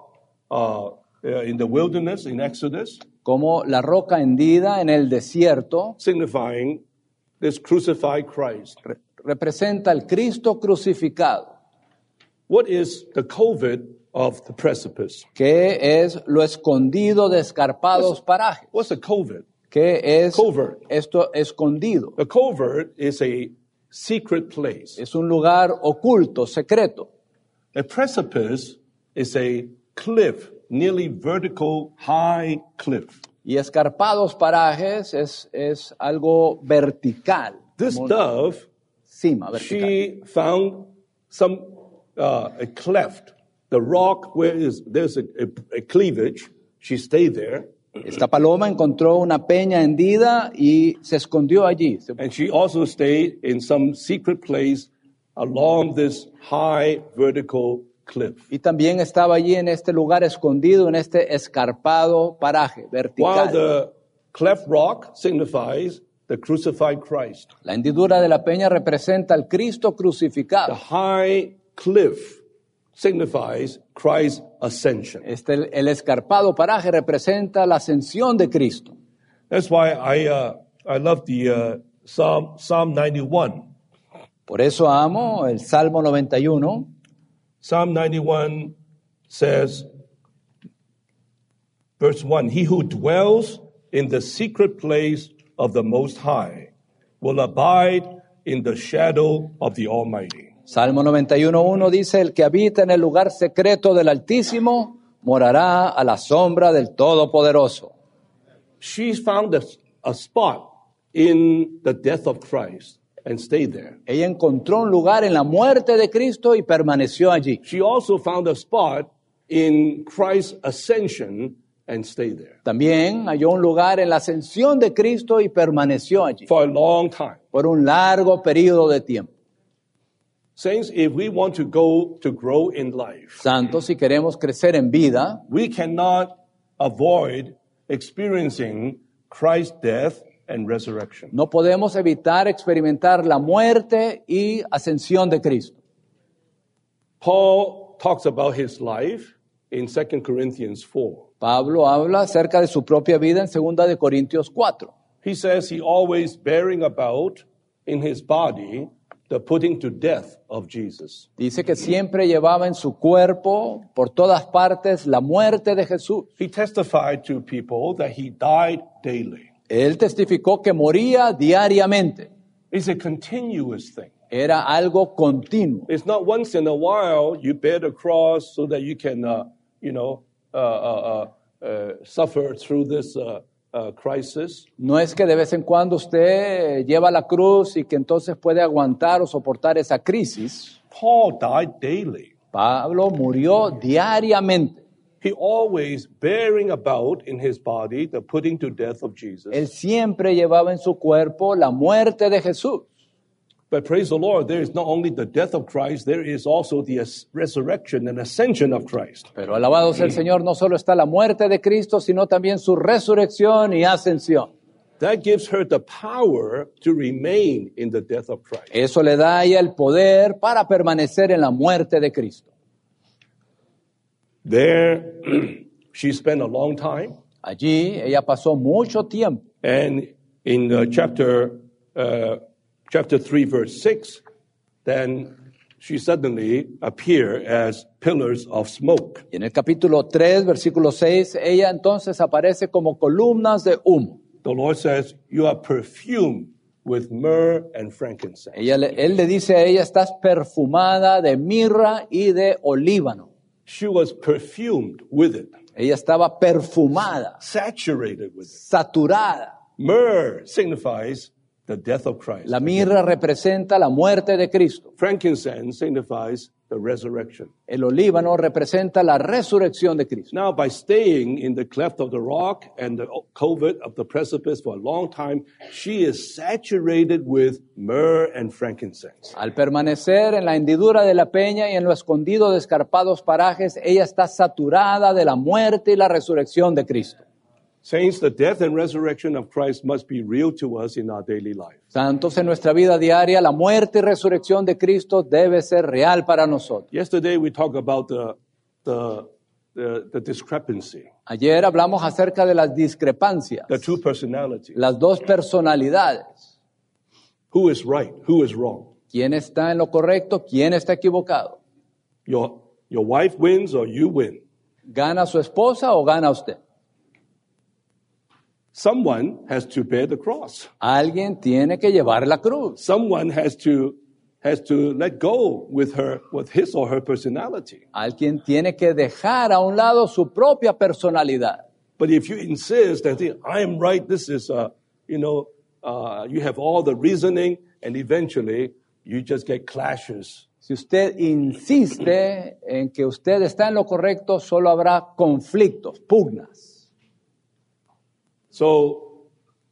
Speaker 1: in the wilderness in Exodus,
Speaker 2: Como la roca hendida en el desierto
Speaker 1: signifying this crucified Christ.
Speaker 2: representa el Cristo crucificado.
Speaker 1: What is the covert of the precipice?
Speaker 2: ¿Qué es lo escondido de escarpados parajes?
Speaker 1: What's a covert?
Speaker 2: ¿Qué es
Speaker 1: Covert.
Speaker 2: esto escondido?
Speaker 1: The covert is a secret place.
Speaker 2: Es un lugar oculto, secreto.
Speaker 1: A precipice is a cliff, nearly vertical, high cliff.
Speaker 2: Y escarpados parajes es algo vertical.
Speaker 1: This
Speaker 2: como
Speaker 1: dove,
Speaker 2: cima, vertical.
Speaker 1: she found some a cleft, the rock where there's a cleavage. She stayed there,
Speaker 2: Esta paloma encontró una peña hendida y se escondió allí.
Speaker 1: and she also stayed in some secret place along this high vertical cliff.
Speaker 2: Y también estaba allí en este lugar escondido, en este escarpado paraje
Speaker 1: While
Speaker 2: vertical.
Speaker 1: the cleft rock signifies the crucified Christ.
Speaker 2: La hendidura de la peña representa al Cristo
Speaker 1: The
Speaker 2: crucificado.
Speaker 1: high cliff signifies Christ's ascension.
Speaker 2: El escarpado paraje representa la ascensión de Cristo.
Speaker 1: That's why I love the Psalm 91.
Speaker 2: Por eso amo el Salmo 91.
Speaker 1: Psalm 91 says, verse 1, "He who dwells in the secret place of the Most High will abide in the shadow of the Almighty."
Speaker 2: Salmo 91:1 dice, el que habita en el lugar secreto del Altísimo morará a la sombra del Todopoderoso.
Speaker 1: She found a spot in the death of Christ and stayed there.
Speaker 2: Ella encontró un lugar en la muerte de Cristo y permaneció allí.
Speaker 1: She also found a spot in Christ's ascension and stayed there
Speaker 2: También halló un lugar en la ascensión de Cristo y permaneció allí
Speaker 1: for a long time.
Speaker 2: por un largo periodo de tiempo.
Speaker 1: Saints, if we want to grow in life,
Speaker 2: Santos, si queremos crecer en vida,
Speaker 1: we cannot avoid experiencing Christ's death and resurrection.
Speaker 2: no podemos evitar experimentar la muerte y ascensión de Cristo.
Speaker 1: Paul talks about his life in 2 Corinthians 4.
Speaker 2: Pablo habla acerca de su propia vida en 2 de Corintios 4.
Speaker 1: He says he always bearing about in his body the putting to death of Jesus.
Speaker 2: Dice que siempre llevaba en su cuerpo, por todas partes, la muerte de Jesús.
Speaker 1: He testified to people that he died daily.
Speaker 2: Él testificó que moría diariamente.
Speaker 1: It's a continuous thing.
Speaker 2: Era algo continuo.
Speaker 1: It's not once in a while you bear the cross so that you can, suffer through this crisis.
Speaker 2: No es que de vez en cuando usted lleva la cruz y que entonces puede aguantar o soportar esa crisis.
Speaker 1: Paul died daily.
Speaker 2: Pablo murió diariamente.
Speaker 1: He always bearing about in his body the putting to death of Jesus.
Speaker 2: Él siempre llevaba en su cuerpo la muerte de Jesús.
Speaker 1: But praise the Lord, there is not only the death of Christ, there is also the resurrection and ascension of Christ.
Speaker 2: Pero alabado sea el Señor, no solo está la muerte de Cristo, sino también su resurrección y ascensión.
Speaker 1: That gives her the power to remain in the death of Christ.
Speaker 2: Eso le da a ella el poder para permanecer en la muerte de Cristo.
Speaker 1: There, she spent a long time.
Speaker 2: Allí ella pasó mucho tiempo.
Speaker 1: And in chapter 3, verse 6, then she suddenly appeared as pillars of smoke.
Speaker 2: Y en el capítulo 3, versículo 6, ella entonces aparece como columnas de humo.
Speaker 1: The Lord says, you are perfumed with myrrh and frankincense.
Speaker 2: Él le dice a ella, estás perfumada de mirra y de olíbano.
Speaker 1: She was perfumed with it,
Speaker 2: Ella estaba perfumada,
Speaker 1: saturated with it.
Speaker 2: saturada.
Speaker 1: Myrrh signifies the death of Christ.
Speaker 2: La mirra representa la muerte de Cristo.
Speaker 1: Frankincense signifies the resurrection.
Speaker 2: El olíbano representa la resurrección de Cristo.
Speaker 1: Now, by staying in the cleft of the rock and the covert of the precipice for a long time, she is saturated with myrrh and frankincense.
Speaker 2: Al permanecer en la hendidura de la peña y en lo escondido de escarpados parajes, ella está saturada de la muerte y la resurrección de Cristo.
Speaker 1: Saints, the death and resurrection of Christ must be real to us in our daily life.
Speaker 2: Santos, en nuestra vida diaria, la muerte y resurrección de Cristo debe ser real para nosotros.
Speaker 1: Yesterday we talked about the discrepancy,
Speaker 2: Ayer hablamos acerca de las discrepancias,
Speaker 1: the two personalities.
Speaker 2: las dos personalidades.
Speaker 1: Who is right? Who is wrong?
Speaker 2: ¿Quién está en lo correcto? ¿Quién está equivocado?
Speaker 1: Your wife wins or you win.
Speaker 2: ¿Gana su esposa o gana usted?
Speaker 1: Someone has to bear the cross.
Speaker 2: Alguien tiene que llevar la cruz.
Speaker 1: Someone has to let go with his or her personality.
Speaker 2: Alguien tiene que dejar a un lado su propia personalidad.
Speaker 1: But if you insist that I am right, this is you have all the reasoning, and eventually you just get clashes.
Speaker 2: Si usted insiste en que usted está en lo correcto, solo habrá conflictos, pugnas.
Speaker 1: So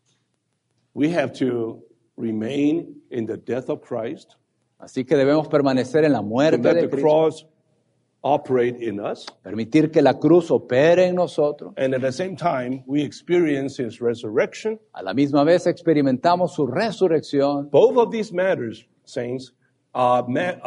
Speaker 1: we have to remain in the death of Christ.
Speaker 2: Así que debemos permanecer en la
Speaker 1: To
Speaker 2: muerte
Speaker 1: let
Speaker 2: de
Speaker 1: the
Speaker 2: Cristo,
Speaker 1: cross operate in us.
Speaker 2: permitir que la cruz opere en nosotros.
Speaker 1: And at the same time, we experience his resurrection.
Speaker 2: A la misma vez experimentamos su resurrección.
Speaker 1: Both of these matters, saints, are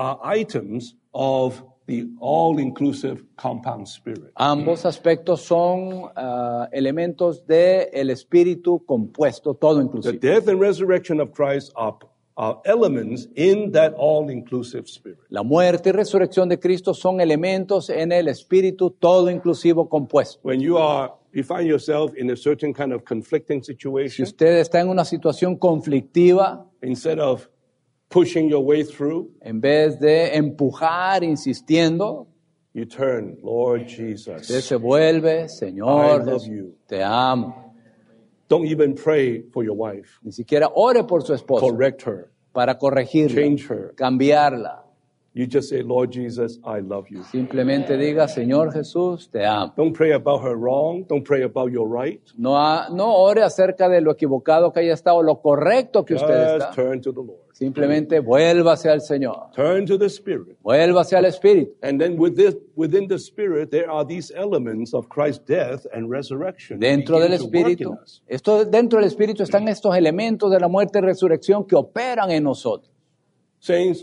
Speaker 1: items of the all-inclusive compound spirit.
Speaker 2: Ambos aspectos son elementos del espíritu compuesto, todo
Speaker 1: The
Speaker 2: inclusive.
Speaker 1: death and resurrection of Christ are elements in that all-inclusive spirit.
Speaker 2: La muerte y resurrección de Cristo son elementos en el espíritu todo inclusivo compuesto.
Speaker 1: When you find yourself in a certain kind of conflicting
Speaker 2: Si
Speaker 1: situation,
Speaker 2: usted está en una situación conflictiva,
Speaker 1: instead of pushing your way through,
Speaker 2: en vez de empujar insistiendo,
Speaker 1: you turn, Lord
Speaker 2: usted
Speaker 1: Jesus.
Speaker 2: se vuelve,
Speaker 1: I
Speaker 2: Señor,
Speaker 1: love
Speaker 2: Jesús,
Speaker 1: you.
Speaker 2: te amo.
Speaker 1: Don't even pray for your wife.
Speaker 2: Ni siquiera ore por su esposa
Speaker 1: Correct her.
Speaker 2: para corregirla,
Speaker 1: Change her.
Speaker 2: cambiarla.
Speaker 1: You just say, Lord Jesus, I love you.
Speaker 2: Simplemente diga, Señor Jesús, te amo.
Speaker 1: Don't pray about her wrong. Don't pray about your right.
Speaker 2: No ore acerca de lo equivocado que haya estado, lo correcto que usted
Speaker 1: Just
Speaker 2: está.
Speaker 1: turn to the Lord.
Speaker 2: Simplemente vuélvase al Señor.
Speaker 1: Turn to the Spirit.
Speaker 2: Vuélvase al Espíritu.
Speaker 1: And then within the Spirit, there are these elements of Christ's death and resurrection.
Speaker 2: Dentro del
Speaker 1: begin to work in
Speaker 2: Espíritu,
Speaker 1: us.
Speaker 2: dentro del Espíritu están estos elementos de la muerte y resurrección que operan en nosotros.
Speaker 1: Saints,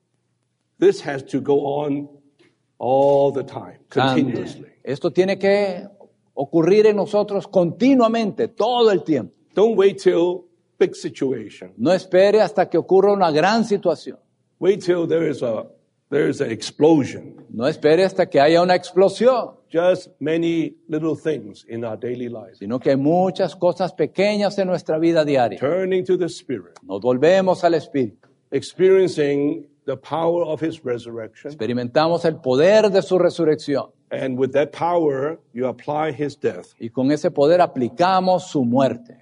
Speaker 1: this has to go on all the time, continuously.
Speaker 2: Esto tiene que ocurrir en nosotros continuamente, todo el tiempo.
Speaker 1: Don't wait till big situation.
Speaker 2: No espere hasta que ocurra una gran situación.
Speaker 1: Wait till there is an explosion.
Speaker 2: No espere hasta que haya una explosión,
Speaker 1: Just many little things in our daily lives.
Speaker 2: sino que hay muchas cosas pequeñas en nuestra vida diaria.
Speaker 1: Turning to the Spirit,
Speaker 2: Nos volvemos al Espíritu.
Speaker 1: experiencing the power of His resurrection,
Speaker 2: Experimentamos el poder de su resurrección.
Speaker 1: And with that power, you apply his death.
Speaker 2: Y con ese poder aplicamos su muerte.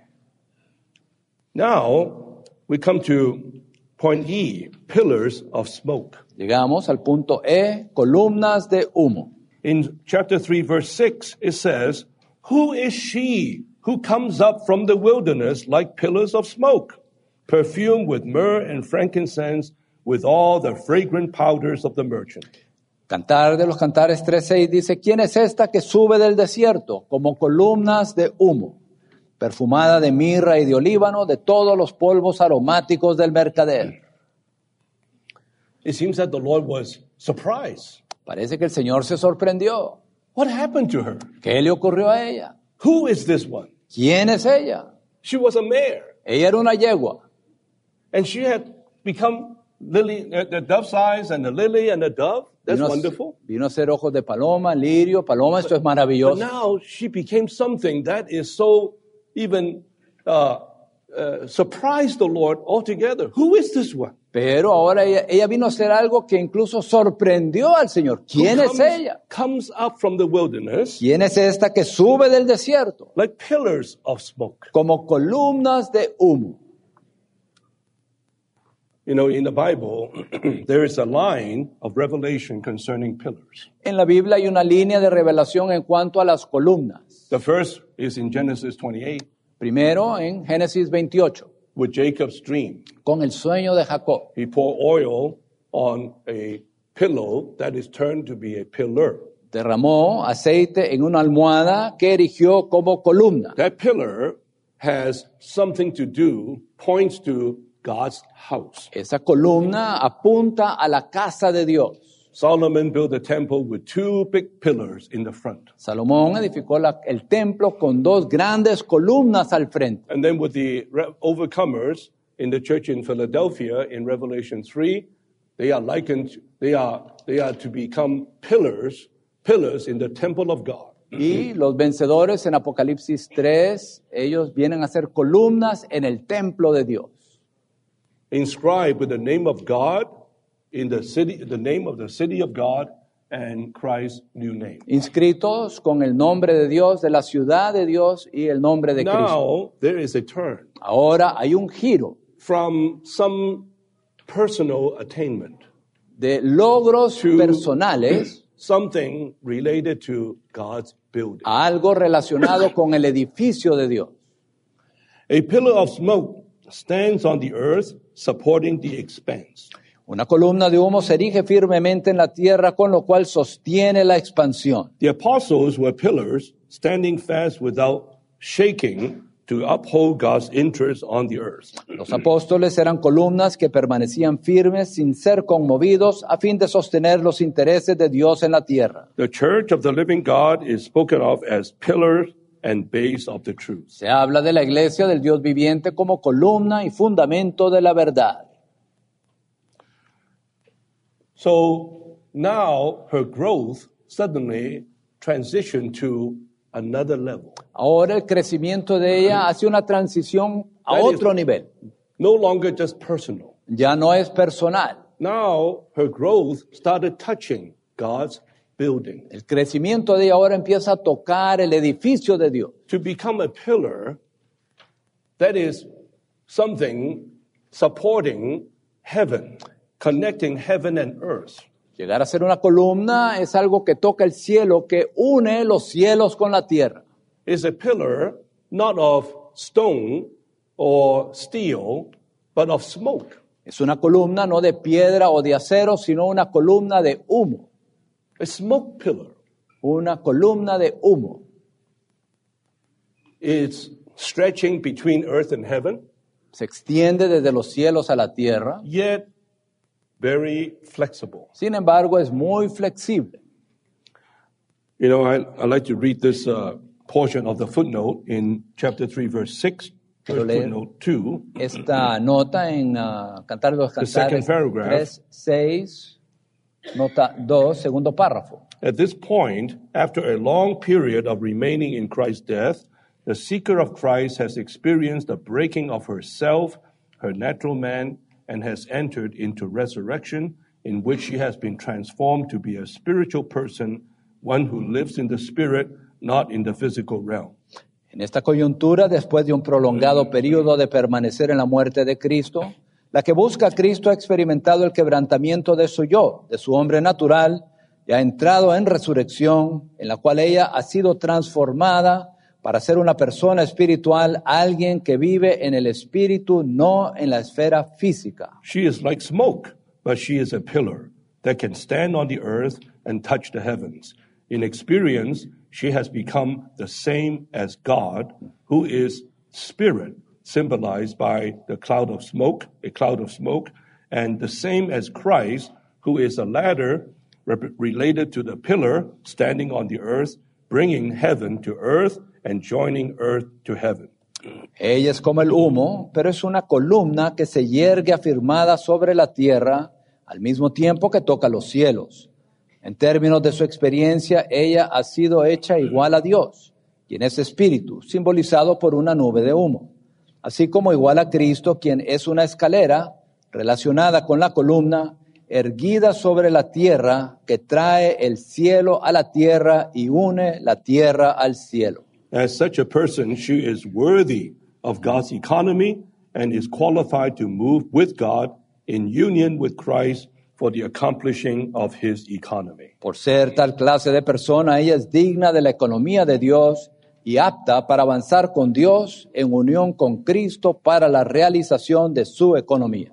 Speaker 1: Now, we come to point E, pillars of smoke.
Speaker 2: Llegamos al punto E, columnas de humo.
Speaker 1: In chapter 3, verse 6, it says, "Who is she who comes up from the wilderness like pillars of smoke, perfumed with myrrh and frankincense, with all the fragrant powders of the merchant?"
Speaker 2: Cantar de los Cantares 3:6 dice, ¿quién es esta que sube del desierto como columnas de humo, perfumada de mirra y de olíbano, de todos los polvos aromáticos del mercader?
Speaker 1: It seems that the Lord was surprised.
Speaker 2: Parece que el Señor se sorprendió.
Speaker 1: What happened to her?
Speaker 2: ¿Qué le ocurrió a ella?
Speaker 1: Who is this one?
Speaker 2: ¿Quién es ella?
Speaker 1: She was a mare,
Speaker 2: Ella era una yegua
Speaker 1: and she had become lily, the dove size, and the lily and the dove. That's wonderful.
Speaker 2: Vino a ser ojos de paloma, lirio, paloma, esto es
Speaker 1: But
Speaker 2: maravilloso.
Speaker 1: now she became something that is so even surprised the Lord altogether. Who is this one?
Speaker 2: Pero ahora ella vino a ser algo que incluso sorprendió al Señor. ¿Quién es ella?
Speaker 1: Comes up from the wilderness
Speaker 2: ¿Quién es esta que sube del desierto
Speaker 1: like pillars of smoke.
Speaker 2: como columnas de humo?
Speaker 1: You know, in the Bible, there is a line of revelation concerning pillars.
Speaker 2: En la Biblia hay una línea de revelación en cuanto a las columnas.
Speaker 1: The first is in Genesis 28
Speaker 2: Primero en Génesis 28,
Speaker 1: with Jacob's dream.
Speaker 2: con el sueño de Jacob.
Speaker 1: He poured oil on a pillow that is turned to be a pillar.
Speaker 2: Derramó aceite en una almohada que erigió como columna.
Speaker 1: That pillar has something to do, points to God's house.
Speaker 2: Esa columna apunta a la casa de Dios.
Speaker 1: Solomon built a temple with two big pillars in the front.
Speaker 2: Salomón edificó el templo con dos grandes columnas al frente.
Speaker 1: And then with the overcomers in the church in Philadelphia in Revelation 3, they are likened, they are to become pillars in the temple of God.
Speaker 2: Y los vencedores en Apocalipsis 3, ellos vienen a ser columnas en el templo de Dios.
Speaker 1: Inscribed with the name of God in the city, the name of the city of God and Christ's new name.
Speaker 2: Inscritos con el nombre de Dios, de la ciudad de Dios y el nombre de Cristo.
Speaker 1: Now there is a turn
Speaker 2: Ahora hay un giro
Speaker 1: from some personal attainment
Speaker 2: de logros
Speaker 1: to
Speaker 2: personales
Speaker 1: something related to God's building.
Speaker 2: a algo relacionado con el edificio de Dios.
Speaker 1: A pillar of smoke stands on the earth supporting the expanse.
Speaker 2: Una columna de humo se erige firmemente en la tierra, con lo cual sostiene la expansión.
Speaker 1: The apostles were pillars standing fast without shaking to uphold God's interest on the earth.
Speaker 2: Los apóstoles eran columnas que permanecían firmes sin ser conmovidos a fin de sostener los intereses de Dios en la tierra.
Speaker 1: The church of the living God is spoken of as pillars and base of the truth.
Speaker 2: Se habla de la iglesia del Dios viviente como columna y fundamento de la verdad.
Speaker 1: So now her growth suddenly transitioned to another level.
Speaker 2: Ahora el crecimiento de ella hace una transición a
Speaker 1: That is-
Speaker 2: otro nivel.
Speaker 1: No longer just personal.
Speaker 2: Ya no es personal.
Speaker 1: Now her growth started touching God's building.
Speaker 2: El crecimiento de ella ahora empieza a tocar el edificio de Dios.
Speaker 1: To become a pillar, that is something supporting heaven, connecting heaven and earth.
Speaker 2: Llegar a ser una columna es algo que toca el cielo, que une los cielos con la tierra.
Speaker 1: Is a pillar not of stone or steel, but of smoke.
Speaker 2: Es una columna no de piedra o de acero, sino una columna de humo.
Speaker 1: A smoke pillar
Speaker 2: Una columna de humo.
Speaker 1: is stretching between earth and heaven,
Speaker 2: Se extiende desde los cielos a la tierra.
Speaker 1: yet very flexible.
Speaker 2: Sin embargo, es muy flexible.
Speaker 1: You know, I like to read this portion of the footnote in chapter 3, verse 6,
Speaker 2: Quiero leer
Speaker 1: footnote 2.
Speaker 2: esta nota en Cantar de los
Speaker 1: The second
Speaker 2: Cantares
Speaker 1: paragraph.
Speaker 2: 3, 6, nota 2, segundo párrafo.
Speaker 1: At this point, after a long period of remaining in Christ's death, the seeker of Christ has experienced the breaking of herself, her natural man, and has entered into resurrection, in which she has been transformed to be a spiritual person one who lives in the spirit, not in the physical realm.
Speaker 2: En esta coyuntura, después de un prolongado periodo de permanecer en la muerte de Cristo, la que busca a Cristo ha experimentado el quebrantamiento de su yo, de su hombre natural, y ha entrado en resurrección, en la cual ella ha sido transformada para ser una persona espiritual, alguien que vive en el espíritu, no en la esfera física.
Speaker 1: She is like smoke, but she is a pillar that can stand on the earth and touch the heavens. In experience, she has become the same as God, who is spirit, symbolized by the cloud of smoke, a cloud of smoke, and the same as Christ, who is a ladder related to the pillar standing on the earth, bringing heaven to earth and joining earth to heaven.
Speaker 2: Ella es como el humo, pero es una columna que se yergue afirmada sobre la tierra al mismo tiempo que toca los cielos. En términos de su experiencia, ella ha sido hecha igual a Dios, quien es espíritu, simbolizado por una nube de humo, así como igual a Cristo, quien es una escalera relacionada con la columna, erguida sobre la tierra, que trae el cielo a la tierra y une la tierra al cielo.
Speaker 1: As such a person, she is worthy of God's economy and is qualified to move with God in union with Christ for the accomplishing of his economy.
Speaker 2: Por ser tal clase de persona, ella es digna de la economía de Dios y apta para avanzar con Dios en unión con Cristo para la realización de su economía.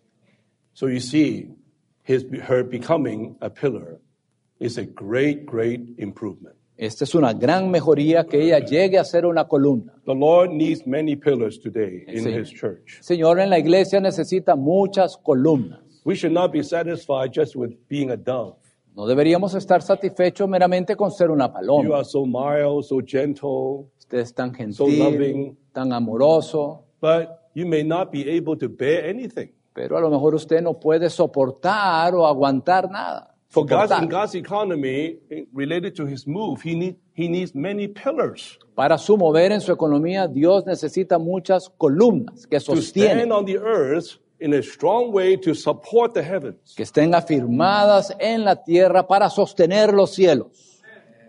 Speaker 1: So you see, her becoming a pillar is a great, great improvement.
Speaker 2: Esta es una gran mejoría, que ella llegue a ser una columna.
Speaker 1: The Lord needs many pillars today in
Speaker 2: Sí.
Speaker 1: his church.
Speaker 2: Señor, en la iglesia necesita muchas columnas.
Speaker 1: We should not be satisfied just with being a dove.
Speaker 2: No deberíamos estar satisfechos meramente con ser una
Speaker 1: You
Speaker 2: paloma.
Speaker 1: are so mild, so gentle,
Speaker 2: Usted es tan
Speaker 1: so
Speaker 2: gentil,
Speaker 1: loving.
Speaker 2: tan amoroso,
Speaker 1: but you may not be able to bear anything.
Speaker 2: pero a lo mejor usted no puede soportar o aguantar nada.
Speaker 1: For God's,
Speaker 2: Soportar.
Speaker 1: in God's economy, related to his move, he needs many pillars
Speaker 2: Para su mover en su economía, Dios necesita muchas columnas que
Speaker 1: to stand
Speaker 2: sostienen,
Speaker 1: on the earth in a strong way to support the heavens.
Speaker 2: que estén afirmadas en la tierra para sostener los cielos.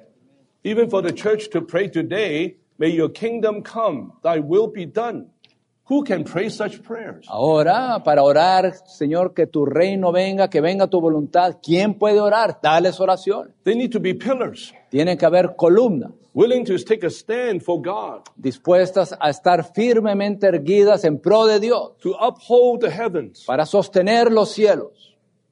Speaker 1: Even for the church to pray today, may your kingdom come, thy will be done. Who can pray such prayers?
Speaker 2: Ahora, para orar, Señor, que tu reino venga, que venga tu voluntad, ¿quién puede orar tales oraciones?
Speaker 1: They need to be pillars,
Speaker 2: Tienen que haber columnas
Speaker 1: willing to take a stand for God,
Speaker 2: dispuestas a estar firmemente erguidas en pro de Dios,
Speaker 1: to uphold the heavens.
Speaker 2: para sostener los cielos.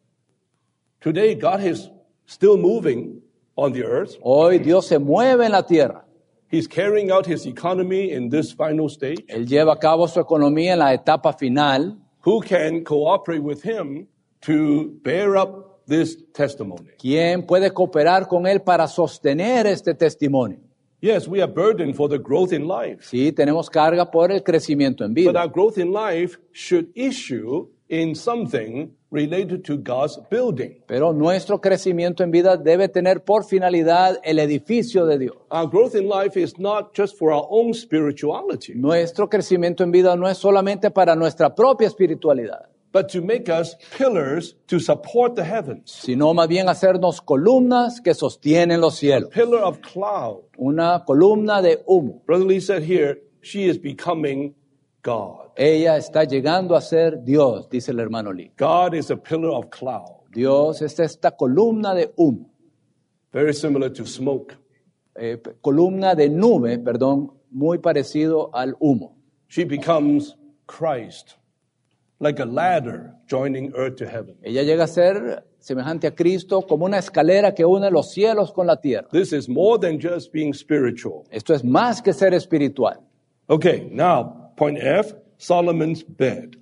Speaker 1: Today, God is still moving on the earth.
Speaker 2: Hoy Dios se mueve en la tierra.
Speaker 1: He's carrying out his economy in this final stage.
Speaker 2: Él lleva a cabo su economía en la etapa final.
Speaker 1: Who can cooperate with him to bear up this testimony?
Speaker 2: ¿Quién puede cooperar con Él para sostener este testimonio?
Speaker 1: Yes, we are burdened for the growth in life,
Speaker 2: Sí, tenemos carga por el crecimiento en
Speaker 1: but
Speaker 2: vida.
Speaker 1: our growth in life should issue in something related to God's building.
Speaker 2: Pero nuestro crecimiento en vida debe tener por finalidad el edificio de Dios.
Speaker 1: Our growth in life is not just for our own spirituality,
Speaker 2: Nuestro crecimiento en vida no es solamente para nuestra propia espiritualidad,
Speaker 1: but to make us pillars to support the heavens.
Speaker 2: sino más bien hacernos columnas que sostienen los cielos.
Speaker 1: Pillar of cloud.
Speaker 2: Una columna de humo.
Speaker 1: Brother Lee said here, she is becoming God.
Speaker 2: Ella está llegando a ser Dios, dice el hermano Lee.
Speaker 1: God is a pillar of cloud,
Speaker 2: Dios es esta columna de humo,
Speaker 1: very similar to smoke.
Speaker 2: columna de nube, perdón, muy parecido al humo.
Speaker 1: She becomes Christ, like a ladder joining earth to heaven.
Speaker 2: Ella llega a ser semejante a Cristo como una escalera que une los cielos con la tierra.
Speaker 1: This is more than just being spiritual.
Speaker 2: Esto es más que ser espiritual.
Speaker 1: Okay, now, point F, Solomon's bed.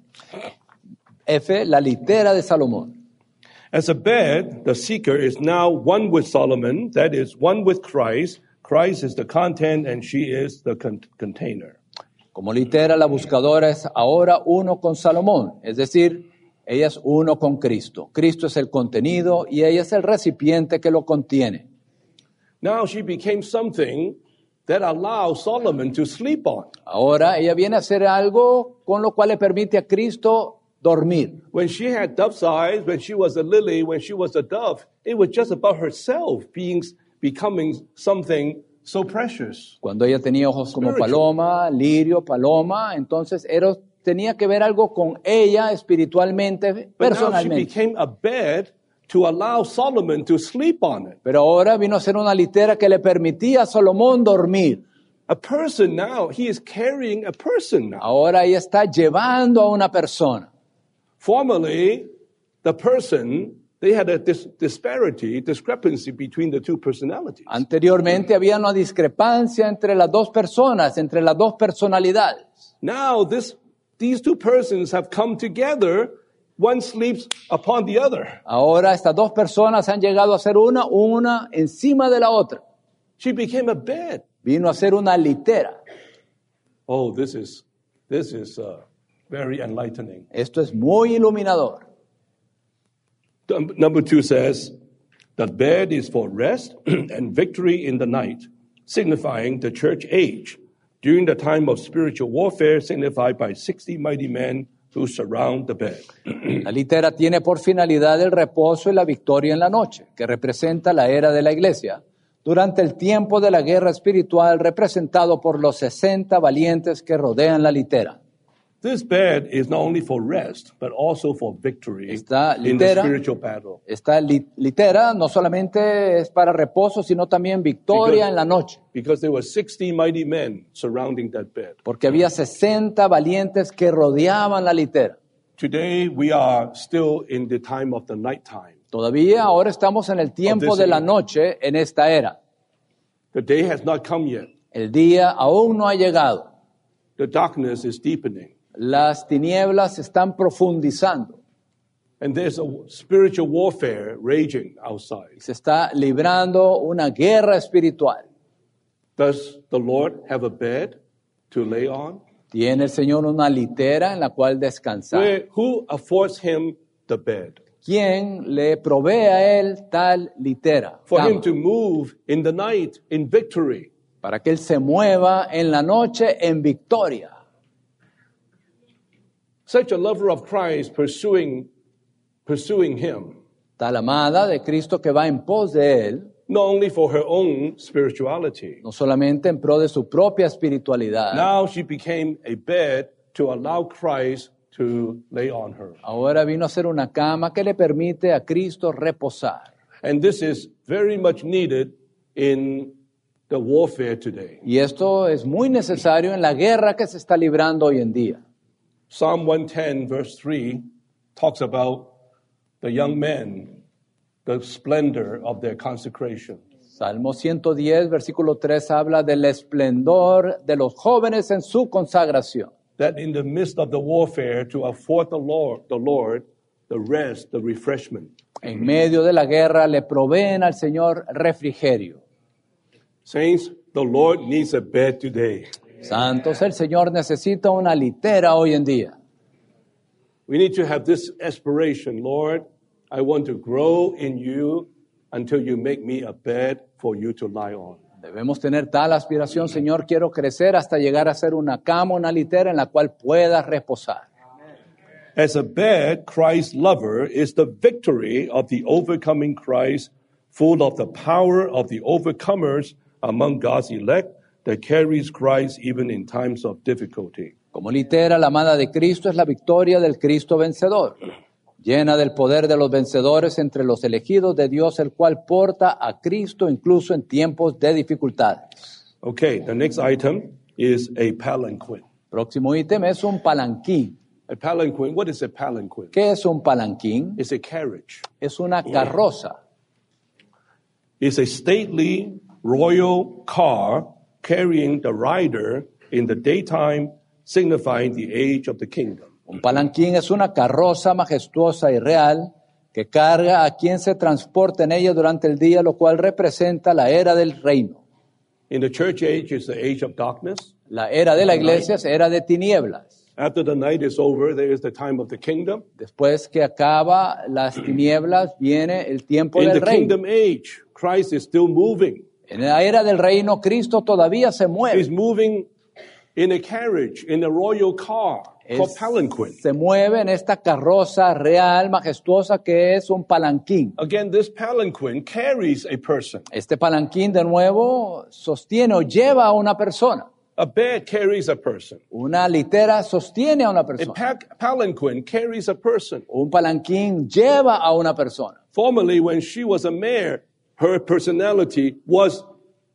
Speaker 2: F, la litera de Salomón.
Speaker 1: As a bed, the seeker is now one with Solomon, that is, one with Christ. Christ is the content and she is the container.
Speaker 2: Como litera, la buscadora es ahora uno con Salomón, es decir, ella es uno con Cristo. Cristo es el contenido y ella es el recipiente que lo contiene.
Speaker 1: Now she became something that allows Solomon to sleep on.
Speaker 2: Ahora ella viene a hacer algo con lo cual le permite a Cristo dormir.
Speaker 1: When she had dove's eyes, when she was a lily, when she was a dove, it was just about herself being becoming something so precious.
Speaker 2: Cuando ella tenía ojos como
Speaker 1: Spiritual.
Speaker 2: paloma, lirio, paloma, entonces tenía que ver algo con ella espiritualmente,
Speaker 1: But now she
Speaker 2: personalmente.
Speaker 1: became a bed to allow Solomon to sleep on it.
Speaker 2: Pero ahora vino a ser una litera que le permitía a Salomón dormir.
Speaker 1: A person now, he is carrying a person now.
Speaker 2: Ahora ella está llevando a una persona.
Speaker 1: Formerly, the person, they had a discrepancy between the two personalities.
Speaker 2: Anteriormente había una discrepancia entre las dos personas, entre las dos personalidades.
Speaker 1: Now, these two persons have come together. One sleeps upon the other.
Speaker 2: Ahora estas dos personas han llegado a ser una encima de la otra.
Speaker 1: She became a bed.
Speaker 2: Vino a ser una litera.
Speaker 1: Oh, this is very enlightening.
Speaker 2: Esto es muy iluminador.
Speaker 1: Number 2 says, the bed is for rest and victory in the night, signifying the church age, during the time of spiritual warfare, signified by 60 mighty men who surround the bed.
Speaker 2: La litera tiene por finalidad el reposo y la victoria en la noche, que representa la era de la iglesia, durante el tiempo de la guerra espiritual representado por los 60 valientes que rodean la litera.
Speaker 1: This bed is not only for rest, but also for victory
Speaker 2: Esta
Speaker 1: in the
Speaker 2: litera,
Speaker 1: spiritual battle.
Speaker 2: esta litera no solamente es para reposo, sino también victoria en la noche,
Speaker 1: Because there were 60 mighty men surrounding that bed.
Speaker 2: porque había 60 valientes que rodeaban la litera.
Speaker 1: Today, we are still in the time of the nighttime.
Speaker 2: Todavía ahora estamos en el tiempo de la noche en esta era.
Speaker 1: The day has not come yet.
Speaker 2: El día aún no ha llegado.
Speaker 1: The darkness is deepening.
Speaker 2: Las tinieblas se están profundizando.
Speaker 1: And there's a spiritual warfare raging outside.
Speaker 2: Se está librando una guerra espiritual.
Speaker 1: Does the Lord have a bed to lay on?
Speaker 2: ¿Tiene el Señor una litera en la cual descansar?
Speaker 1: Who affords him the bed?
Speaker 2: ¿Quién le provee a él tal litera?
Speaker 1: For
Speaker 2: Cama,
Speaker 1: him to move in the night in victory.
Speaker 2: para que él se mueva en la noche en victoria.
Speaker 1: Such a lover of Christ pursuing him,
Speaker 2: Tal amada de Cristo que va en pos de él,
Speaker 1: not only for her own spirituality.
Speaker 2: no solamente en pro de su propia espiritualidad.
Speaker 1: Now she became a bed to allow Christ to lay on her.
Speaker 2: Ahora vino a ser una cama que le permite a Cristo reposar.
Speaker 1: And this is very much needed in the warfare today.
Speaker 2: Y esto es muy necesario en la guerra que se está librando hoy en día.
Speaker 1: Psalm 110 verse 3 talks about the young men, the splendor of their consecration.
Speaker 2: Salmo 110, versículo 3 habla del esplendor de los jóvenes en su consagración.
Speaker 1: That in the midst of the warfare to afford the Lord, the rest, the refreshment.
Speaker 2: En medio de la guerra le proveen al Señor refrigerio.
Speaker 1: Saints, the Lord needs a bed today.
Speaker 2: Santos, el Señor necesita una litera hoy en día.
Speaker 1: We need to have this aspiration, Lord, I want to grow in you until you make me a bed for you to lie on.
Speaker 2: Debemos tener tal aspiración, Señor, quiero crecer hasta llegar a ser una cama, una litera en la cual puedas reposar.
Speaker 1: As a bed, Christ's lover is the victory of the overcoming Christ, full of the power of the overcomers among God's elect that carries Christ even in times of difficulty.
Speaker 2: Como litera, la amada de Cristo es la victoria del Cristo vencedor, llena del poder de los vencedores entre los elegidos de Dios, el cual porta a Cristo incluso en tiempos de dificultades.
Speaker 1: Okay, the next item is a palanquin.
Speaker 2: Próximo ítem es un palanquín.
Speaker 1: A palanquin, what is a palanquin?
Speaker 2: ¿Qué es un palanquín?
Speaker 1: It's a carriage.
Speaker 2: Es una carroza.
Speaker 1: It's a stately royal car carrying the rider in the daytime, signifying the age of the kingdom.
Speaker 2: Un palanquín es una carroza majestuosa y real que carga a quien se transporta en ella durante el día, lo cual representa la era del reino.
Speaker 1: In the church age, it's the age of darkness.
Speaker 2: La era de la iglesia es era de tinieblas.
Speaker 1: After the night is over, there is the time of the kingdom.
Speaker 2: Después que acaba las tinieblas, viene el tiempo
Speaker 1: In
Speaker 2: del
Speaker 1: the
Speaker 2: reino.
Speaker 1: kingdom age, Christ is still moving.
Speaker 2: En la era del reino, Cristo todavía se
Speaker 1: He's
Speaker 2: mueve.
Speaker 1: moving in a carriage, in a royal car called palanquin.
Speaker 2: Se mueve en esta carroza real, majestuosa, que es un palanquín.
Speaker 1: Again, this palanquin carries a person.
Speaker 2: Este palanquín, de nuevo, sostiene o lleva a una persona.
Speaker 1: A bed carries a person.
Speaker 2: Una litera sostiene a una
Speaker 1: A
Speaker 2: persona.
Speaker 1: palanquin carries a person.
Speaker 2: Un palanquín lleva a una persona.
Speaker 1: Formerly, when she was a mare, her personality was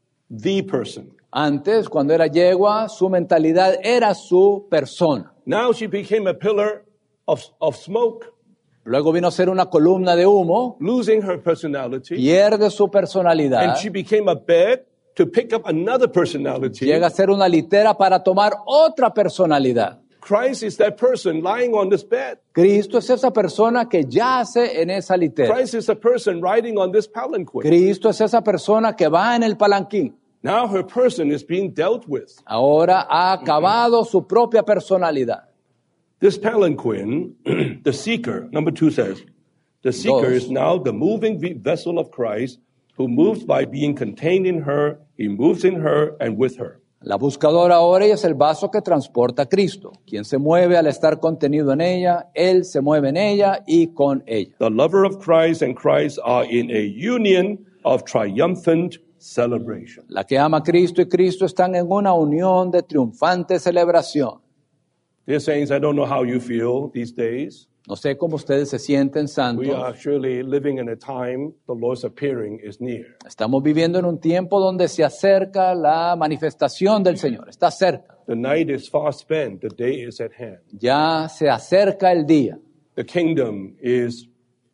Speaker 1: the person.
Speaker 2: Antes, cuando era yegua, su mentalidad era su persona.
Speaker 1: Now she became a pillar of smoke,
Speaker 2: Luego vino a ser una columna de humo,
Speaker 1: losing her personality.
Speaker 2: pierde su personalidad,
Speaker 1: And she became a bed to pick up another personality.
Speaker 2: llega a ser una litera para tomar otra personalidad.
Speaker 1: Christ is that person lying on this bed.
Speaker 2: Cristo es esa persona que yace en esa litera.
Speaker 1: Christ is the person riding on this palanquin.
Speaker 2: Cristo es esa persona que va en el palanquín.
Speaker 1: Now her person is being dealt with.
Speaker 2: Ahora ha acabado su propia personalidad.
Speaker 1: This palanquin, the seeker, number 2 says, the seeker is now the moving vessel of Christ who moves by being contained in her, he moves in her and with her.
Speaker 2: La buscadora ahora es el vaso que transporta a Cristo. Quien se mueve al estar contenido en ella, Él se mueve en ella y con ella.
Speaker 1: The lover of Christ and Christ are in a union of triumphant celebration.
Speaker 2: La que ama a Cristo y Cristo están en una unión de triunfante celebración.
Speaker 1: Dear saints, I don't know how you feel these days.
Speaker 2: No sé cómo ustedes se sienten
Speaker 1: We
Speaker 2: santos.
Speaker 1: are surely living in a time the Lord's appearing is near.
Speaker 2: Estamos viviendo en un tiempo donde se acerca la manifestación del Señor. Está cerca.
Speaker 1: The night is far spent, the day is at hand.
Speaker 2: Ya se acerca el día.
Speaker 1: The kingdom is,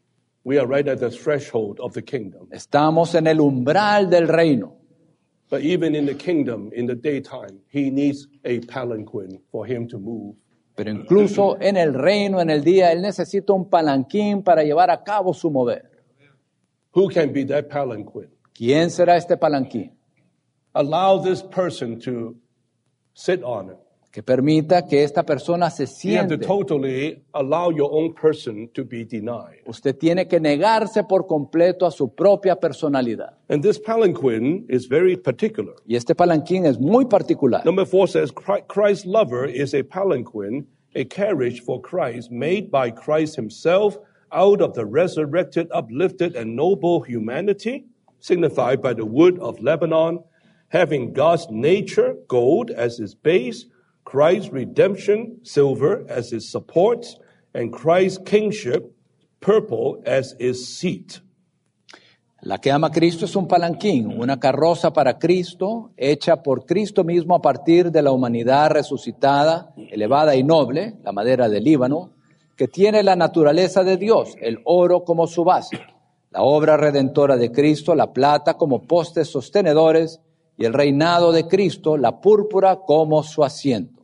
Speaker 1: we are right at the threshold of the kingdom.
Speaker 2: Estamos en el umbral del reino.
Speaker 1: But even in the kingdom, in the daytime, he needs a palanquin for him to move.
Speaker 2: Pero incluso en el reino, en el día, Él necesita un palanquín para llevar a cabo su mover.
Speaker 1: Who can be that palanquin?
Speaker 2: ¿Quién será este palanquín?
Speaker 1: Allow this person to sit on it.
Speaker 2: Que permita que esta persona se
Speaker 1: You have to
Speaker 2: siente.
Speaker 1: totally allow your own person to be denied.
Speaker 2: Usted tiene que negarse por completo a su propia personalidad.
Speaker 1: And this palanquin is very particular.
Speaker 2: Y este palanquín es muy particular.
Speaker 1: Number 4 says, Christ's lover is a palanquin, a carriage for Christ, made by Christ himself out of the resurrected, uplifted, and noble humanity, signified by the wood of Lebanon, having God's nature, gold, as its base, Christ's redemption, silver, as its supports, and Christ's kingship, purple, as its seat.
Speaker 2: La que ama a Cristo es un palanquín, una carroza para Cristo, hecha por Cristo mismo a partir de la humanidad resucitada, elevada y noble, la madera del Líbano, que tiene la naturaleza de Dios, el oro como su base, la obra redentora de Cristo, la plata como postes sostenedores, y el reinado de Cristo, la púrpura como su asiento.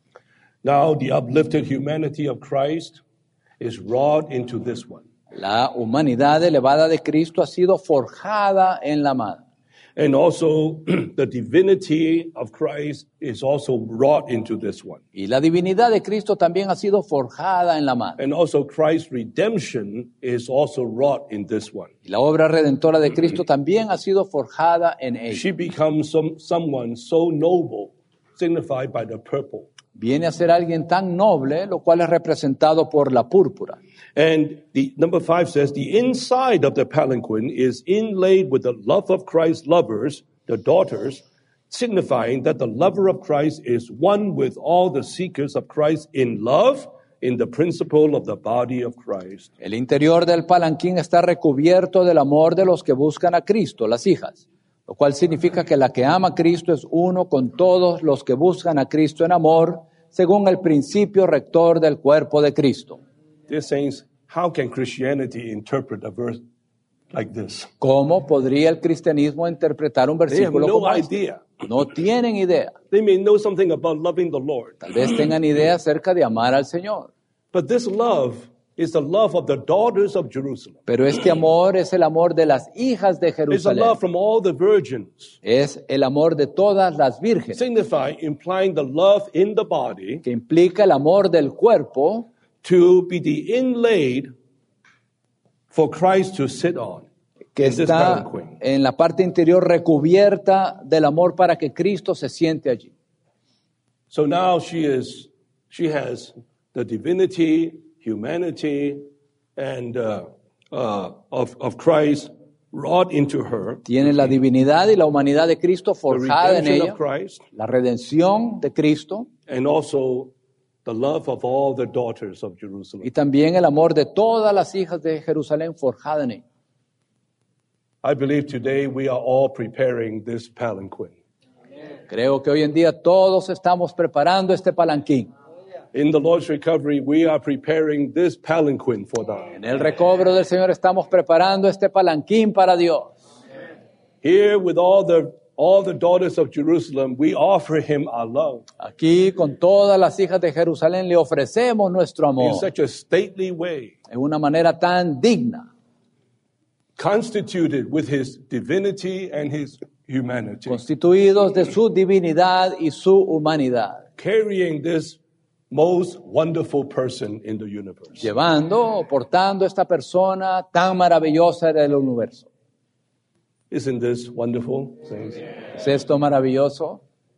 Speaker 1: Now, the uplifted humanity of Christ is wrought into this one.
Speaker 2: La humanidad elevada de Cristo ha sido forjada en la madre.
Speaker 1: And also, the divinity of Christ is also wrought into this one.
Speaker 2: Y la divinidad de Cristo también ha sido forjada en la madre.
Speaker 1: And also, Christ's redemption is also wrought in this one.
Speaker 2: Y la obra redentora de Cristo también ha sido forjada en ella.
Speaker 1: She becomes someone so noble, signified by the purple.
Speaker 2: Viene a ser alguien tan noble, lo cual es representado por la púrpura.
Speaker 1: And the number 5 says, the inside of the palanquin is inlaid with the love of Christ's lovers, the daughters, signifying that the lover of Christ is one with all the seekers of Christ in love, in the principle of the body of Christ.
Speaker 2: El interior del palanquín está recubierto del amor de los que buscan a Cristo, las hijas, lo cual significa que la que ama a Cristo es uno con todos los que buscan a Cristo en amor, según el principio rector del cuerpo de Cristo.
Speaker 1: Dear saints, how can Christianity interpret a verse like this?
Speaker 2: ¿Cómo podría el cristianismo interpretar un
Speaker 1: They have
Speaker 2: versículo
Speaker 1: no
Speaker 2: como este?
Speaker 1: idea.
Speaker 2: No tienen idea.
Speaker 1: They may know something about loving the Lord.
Speaker 2: Tal vez tengan idea acerca de amar al Señor.
Speaker 1: But this love is the love of the daughters of Jerusalem.
Speaker 2: Pero este amor es el amor de las hijas de
Speaker 1: It's a
Speaker 2: Jerusalén.
Speaker 1: love from all the virgins,
Speaker 2: Es el amor de todas las vírgenes,
Speaker 1: implying the love in the body
Speaker 2: que implica el amor del cuerpo
Speaker 1: to be the inlaid for Christ to sit on.
Speaker 2: que
Speaker 1: in this
Speaker 2: está
Speaker 1: palanquin.
Speaker 2: en la parte interior recubierta del amor para que Cristo se siente allí.
Speaker 1: So now she has the divinity, humanity, and of Christ wrought into her.
Speaker 2: Tiene la divinidad y la humanidad de Cristo
Speaker 1: The
Speaker 2: forjada en
Speaker 1: redemption
Speaker 2: ella,
Speaker 1: of Christ,
Speaker 2: la redención de Cristo
Speaker 1: and also the love of all the daughters of Jerusalem.
Speaker 2: y también el amor de todas las hijas de Jerusalén forjada en ella.
Speaker 1: I believe today we are all preparing this palanquin.
Speaker 2: Creo que hoy en día todos estamos preparando este palanquín.
Speaker 1: In the Lord's recovery, we are preparing this palanquin for them.
Speaker 2: En el recobro del Señor estamos preparando este palanquín para Dios.
Speaker 1: Here, with all the daughters of Jerusalem, we offer him our love
Speaker 2: Aquí con todas las hijas de Jerusalén le ofrecemos nuestro
Speaker 1: in
Speaker 2: amor
Speaker 1: such a stately way,
Speaker 2: en una manera tan digna,
Speaker 1: constituted with his divinity and his humanity,
Speaker 2: constituidos de su divinidad y su humanidad,
Speaker 1: carrying this most wonderful person in the universe.
Speaker 2: llevando o portando esta persona tan maravillosa del universo.
Speaker 1: Isn't this wonderful? Saints?
Speaker 2: ¿Es esto maravilloso?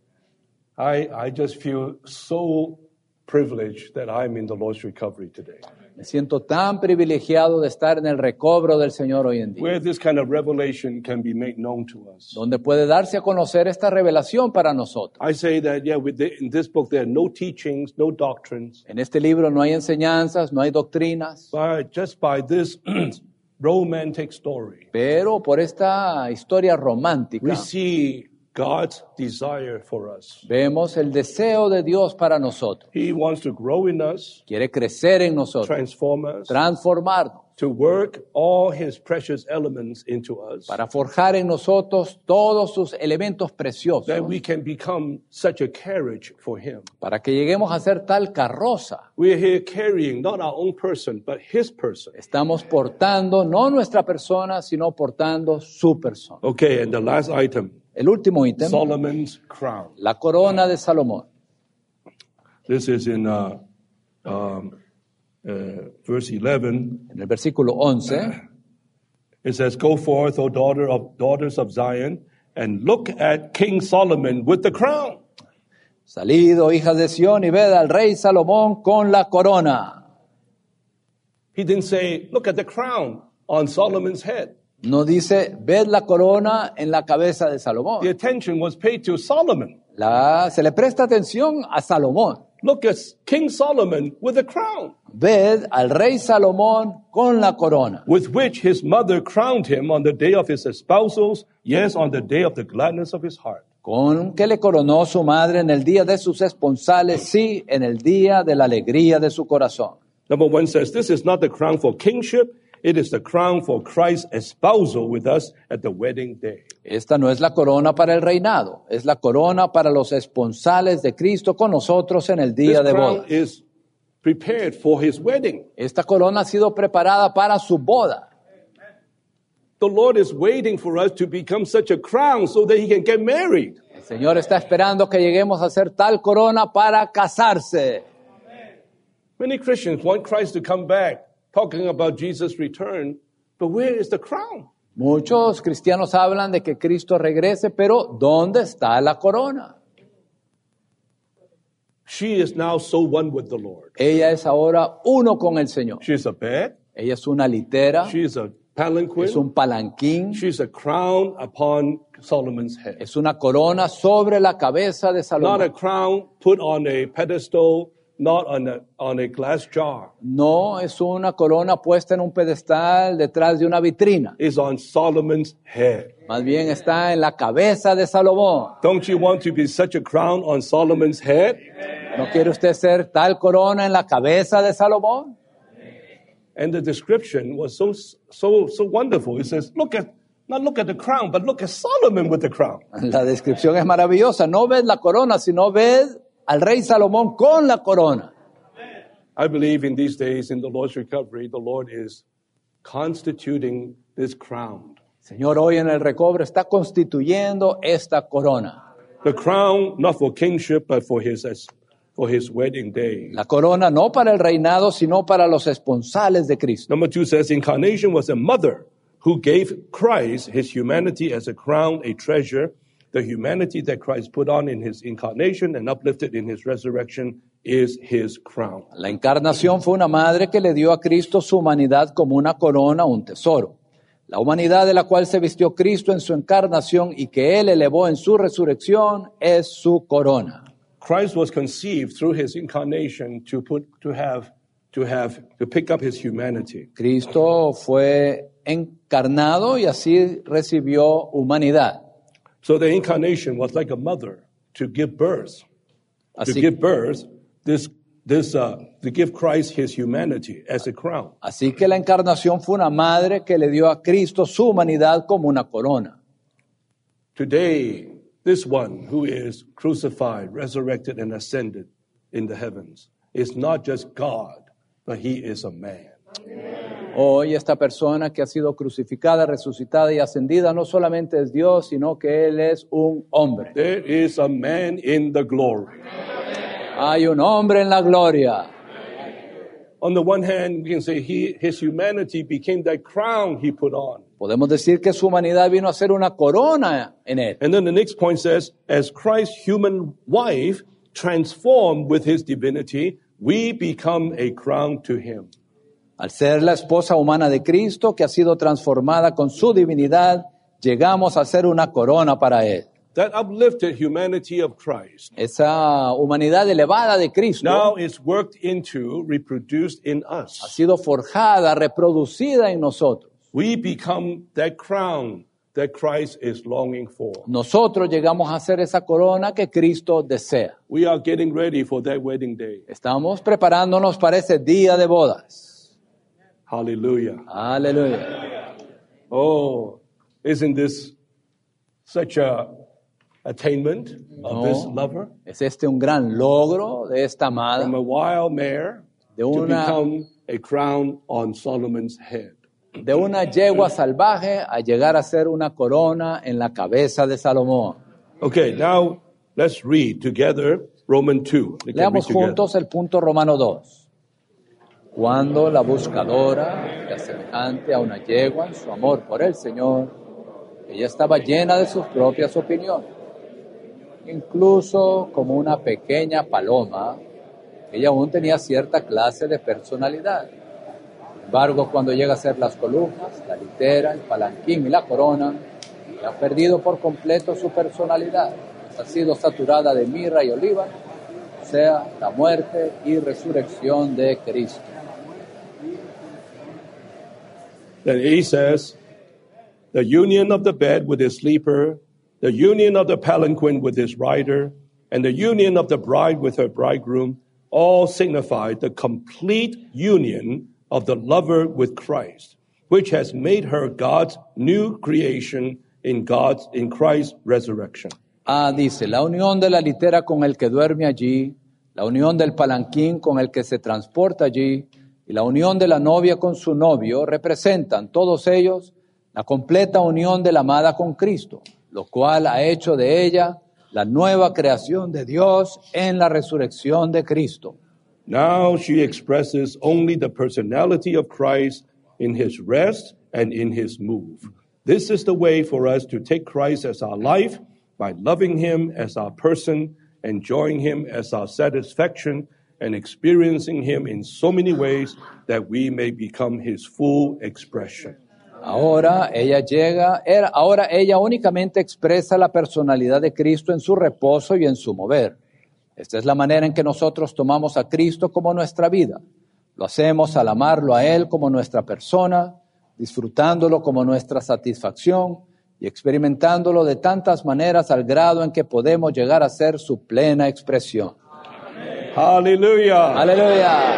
Speaker 1: I just feel so privileged that I'm in the Lord's recovery today,
Speaker 2: Me siento tan privilegiado de estar en el recobro del Señor hoy en día,
Speaker 1: where this kind of revelation can be made known to us.
Speaker 2: donde puede darse a conocer esta revelación para nosotros.
Speaker 1: I say that, yeah, in this book there are no teachings, no doctrines,
Speaker 2: En este libro no hay enseñanzas, no hay doctrinas,
Speaker 1: but just by this romantic story,
Speaker 2: pero por esta historia romántica
Speaker 1: we see God's desire for us.
Speaker 2: vemos el deseo de Dios para nosotros.
Speaker 1: He wants to grow in us,
Speaker 2: Quiere crecer en nosotros,
Speaker 1: transform us,
Speaker 2: transformarnos,
Speaker 1: to work all his precious elements into us,
Speaker 2: para forjar en nosotros todos sus elementos preciosos,
Speaker 1: that we can become such a carriage for him.
Speaker 2: para que lleguemos a ser tal carroza.
Speaker 1: We are here carrying not our own person, but his person.
Speaker 2: Estamos portando no nuestra persona, sino portando su persona.
Speaker 1: Okay, and the last item,
Speaker 2: El último ítem,
Speaker 1: Solomon's crown.
Speaker 2: la corona de Salomón.
Speaker 1: This is in verse 11.
Speaker 2: En el versículo 11,
Speaker 1: It says, "Go forth, O daughters of Zion, and look at King Solomon with the crown."
Speaker 2: salid, oh hijas de Sión, y ved al rey Salomón con la corona.
Speaker 1: He didn't say, "Look at the crown on Solomon's head."
Speaker 2: No dice, ved la corona en la cabeza de Salomón.
Speaker 1: The attention was paid to Solomon.
Speaker 2: Se le presta atención a Salomón.
Speaker 1: Look at King Solomon with a crown,
Speaker 2: Ved al rey Salomón con la corona,
Speaker 1: with which his mother crowned him on the day of his espousals, yes, on the day of the gladness of his heart.
Speaker 2: con que le coronó su madre en el día de sus esponsales, sí, en el día de la alegría de su corazón.
Speaker 1: Number 1 says, this is not the crown for kingship, it is the crown for Christ's espousal with us at the wedding day.
Speaker 2: Esta no es la corona para el reinado, es la corona para los esponsales de Cristo con nosotros en el
Speaker 1: This
Speaker 2: día de
Speaker 1: crown
Speaker 2: boda.
Speaker 1: is prepared for his wedding.
Speaker 2: Esta corona ha sido preparada para su boda.
Speaker 1: The Lord is waiting for us to become such a crown so that he can get married.
Speaker 2: El Señor está esperando que lleguemos a ser tal corona para casarse.
Speaker 1: Many Christians want Christ to come back, talking about Jesus' return, but where is the crown?
Speaker 2: Muchos cristianos hablan de que Cristo regrese, pero ¿dónde está la corona?
Speaker 1: She is now so one with the Lord.
Speaker 2: Ella es ahora uno con el Señor.
Speaker 1: She is a bed,
Speaker 2: Ella es una litera,
Speaker 1: she is a
Speaker 2: es
Speaker 1: palanquin,
Speaker 2: un palanquín,
Speaker 1: she is a crown upon Solomon's head.
Speaker 2: es una corona sobre la cabeza de
Speaker 1: Not a
Speaker 2: Salomón.
Speaker 1: crown put on a pedestal, not on a glass jar.
Speaker 2: No es una corona puesta en un pedestal detrás de una vitrina.
Speaker 1: It's on Solomon's head.
Speaker 2: Más bien está en la cabeza de Salomón.
Speaker 1: Don't you want to be such a crown on Solomon's head?
Speaker 2: ¿No quiere usted ser tal corona en la cabeza de Salomón?
Speaker 1: And the description was so wonderful. It says, look at the crown, but look at Solomon with the crown.
Speaker 2: La descripción es maravillosa. No ves la corona, sino ves al rey Salomón con la corona.
Speaker 1: I believe in these days, in the Lord's recovery, the Lord is constituting this crown.
Speaker 2: Señor, hoy en el recobro está constituyendo esta corona.
Speaker 1: The crown, not for kingship, but for his wedding day.
Speaker 2: La corona no para el reinado, sino para los esponsales de Cristo.
Speaker 1: Number 2 says, incarnation was a mother who gave Christ his humanity as a crown, a treasure the humanity that Christ put on in his incarnation and uplifted in his resurrection is his crown.
Speaker 2: La encarnación fue una madre que le dio a Cristo su humanidad como una corona, un tesoro. La humanidad de la cual se vistió Cristo en su encarnación y que Él elevó en su resurrección es su corona.
Speaker 1: Christ was conceived through his incarnation to pick up his humanity.
Speaker 2: Cristo fue encarnado y así recibió humanidad.
Speaker 1: So the incarnation was like a mother to give birth. To
Speaker 2: Así,
Speaker 1: give birth, to give Christ his humanity as a crown.
Speaker 2: así que la encarnación fue una madre que le dio a Cristo su humanidad como una corona.
Speaker 1: Today, this one who is crucified, resurrected, and ascended in the heavens is not just God, but he is a man.
Speaker 2: Hoy esta persona que ha sido crucificada, resucitada y ascendida no solamente es Dios, sino que Él es un hombre.
Speaker 1: There is a man in the glory.
Speaker 2: Hay un hombre en la gloria.
Speaker 1: On the one hand, we can say his humanity became that crown he put on.
Speaker 2: Podemos decir que su humanidad vino a ser una corona en Él.
Speaker 1: And then the next point says, as Christ's human wife transformed with his divinity, we become a crown to him.
Speaker 2: Al ser la esposa humana de Cristo, que ha sido transformada con su divinidad, llegamos a ser una corona para Él.
Speaker 1: That uplifted humanity of Christ
Speaker 2: Esa humanidad elevada de Cristo
Speaker 1: now is worked into, reproduced in
Speaker 2: ha
Speaker 1: us.
Speaker 2: sido forjada, reproducida en nosotros.
Speaker 1: We become that crown that Christ is longing for.
Speaker 2: Nosotros llegamos a ser esa corona que Cristo desea.
Speaker 1: We are getting ready for that wedding day.
Speaker 2: Estamos preparándonos para ese día de bodas.
Speaker 1: Hallelujah.
Speaker 2: Aleluya.
Speaker 1: Oh, isn't this such a attainment of this lover?
Speaker 2: ¿Es este un gran logro de esta amada?
Speaker 1: From a wild mare
Speaker 2: De
Speaker 1: to
Speaker 2: una-
Speaker 1: become a crown on Solomon's head.
Speaker 2: De una yegua salvaje a llegar a ser una corona en la cabeza de Salomón.
Speaker 1: Okay, now let's read together Romans 2. We can read
Speaker 2: Leamos
Speaker 1: together.
Speaker 2: juntos el punto Romano 2. Cuando la buscadora era semejante a una yegua en su amor por el Señor, ella estaba llena de sus propias opiniones. Incluso como una pequeña paloma, ella aún tenía cierta clase de personalidad. Sin embargo, cuando llega a ser las columnas, la litera, el palanquín y la corona, ella ha perdido por completo su personalidad. Ha sido saturada de mirra y oliva, o sea, la muerte y resurrección de Cristo.
Speaker 1: Then he says, the union of the bed with his sleeper, the union of the palanquin with his rider, and the union of the bride with her bridegroom, all signify the complete union of the lover with Christ, which has made her God's new creation in Christ's resurrection.
Speaker 2: Dice, la unión de la litera con el que duerme allí, la unión del palanquín con el que se transporta allí, y la unión de la novia con su novio representan todos ellos la completa unión de la amada con Cristo, lo cual ha hecho de ella la nueva creación de Dios en la resurrección de Cristo.
Speaker 1: Now she expresses only the personality of Christ in his rest and in his move. This is the way for us to take Christ as our life by loving him as our person, enjoying him as our satisfaction, and experiencing him in so many ways that we may become his full expression.
Speaker 2: Ahora ella únicamente expresa la personalidad de Cristo en su reposo y en su mover. Esta es la manera en que nosotros tomamos a Cristo como nuestra vida. Lo hacemos al amarlo a Él como nuestra persona, disfrutándolo como nuestra satisfacción y experimentándolo de tantas maneras al grado en que podemos llegar a ser su plena expresión.
Speaker 1: Hallelujah!
Speaker 2: ¡Aleluya!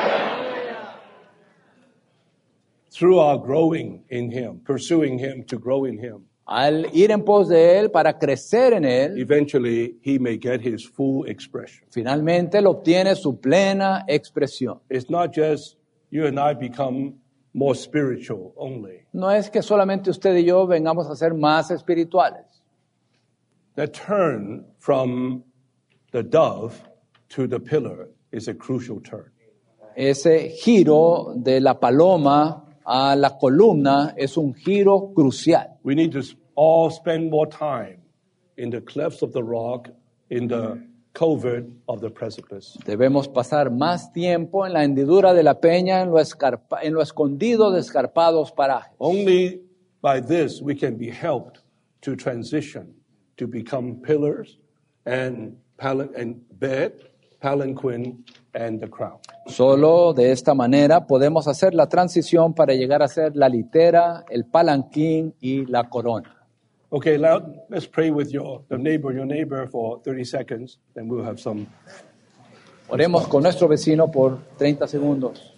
Speaker 1: Through our growing in him, pursuing him to grow in him,
Speaker 2: Al ir en pos de Él para crecer en Él,
Speaker 1: eventually he may get his full expression.
Speaker 2: finalmente Él obtiene su plena expresión.
Speaker 1: It's not just you and I become more spiritual only.
Speaker 2: No es que solamente usted y yo vengamos a ser más espirituales.
Speaker 1: That turn from the dove to the pillar is a crucial turn.
Speaker 2: Ese giro de la paloma a la columna es un giro crucial.
Speaker 1: We need to all spend more time in the clefts of the rock, in the covert of the precipice.
Speaker 2: Debemos pasar más tiempo en la hendidura de la peña, en lo escondido de escarpados parajes.
Speaker 1: Only by this we can be helped to transition, to become pillars and bed, palanquin, and the crown.
Speaker 2: Solo de esta manera podemos hacer la transición para llegar a ser la litera, el palanquín y la corona.
Speaker 1: Okay, now let's pray with your neighbor for 30 seconds, then we'll have some.
Speaker 2: Oremos con nuestro vecino por 30 segundos.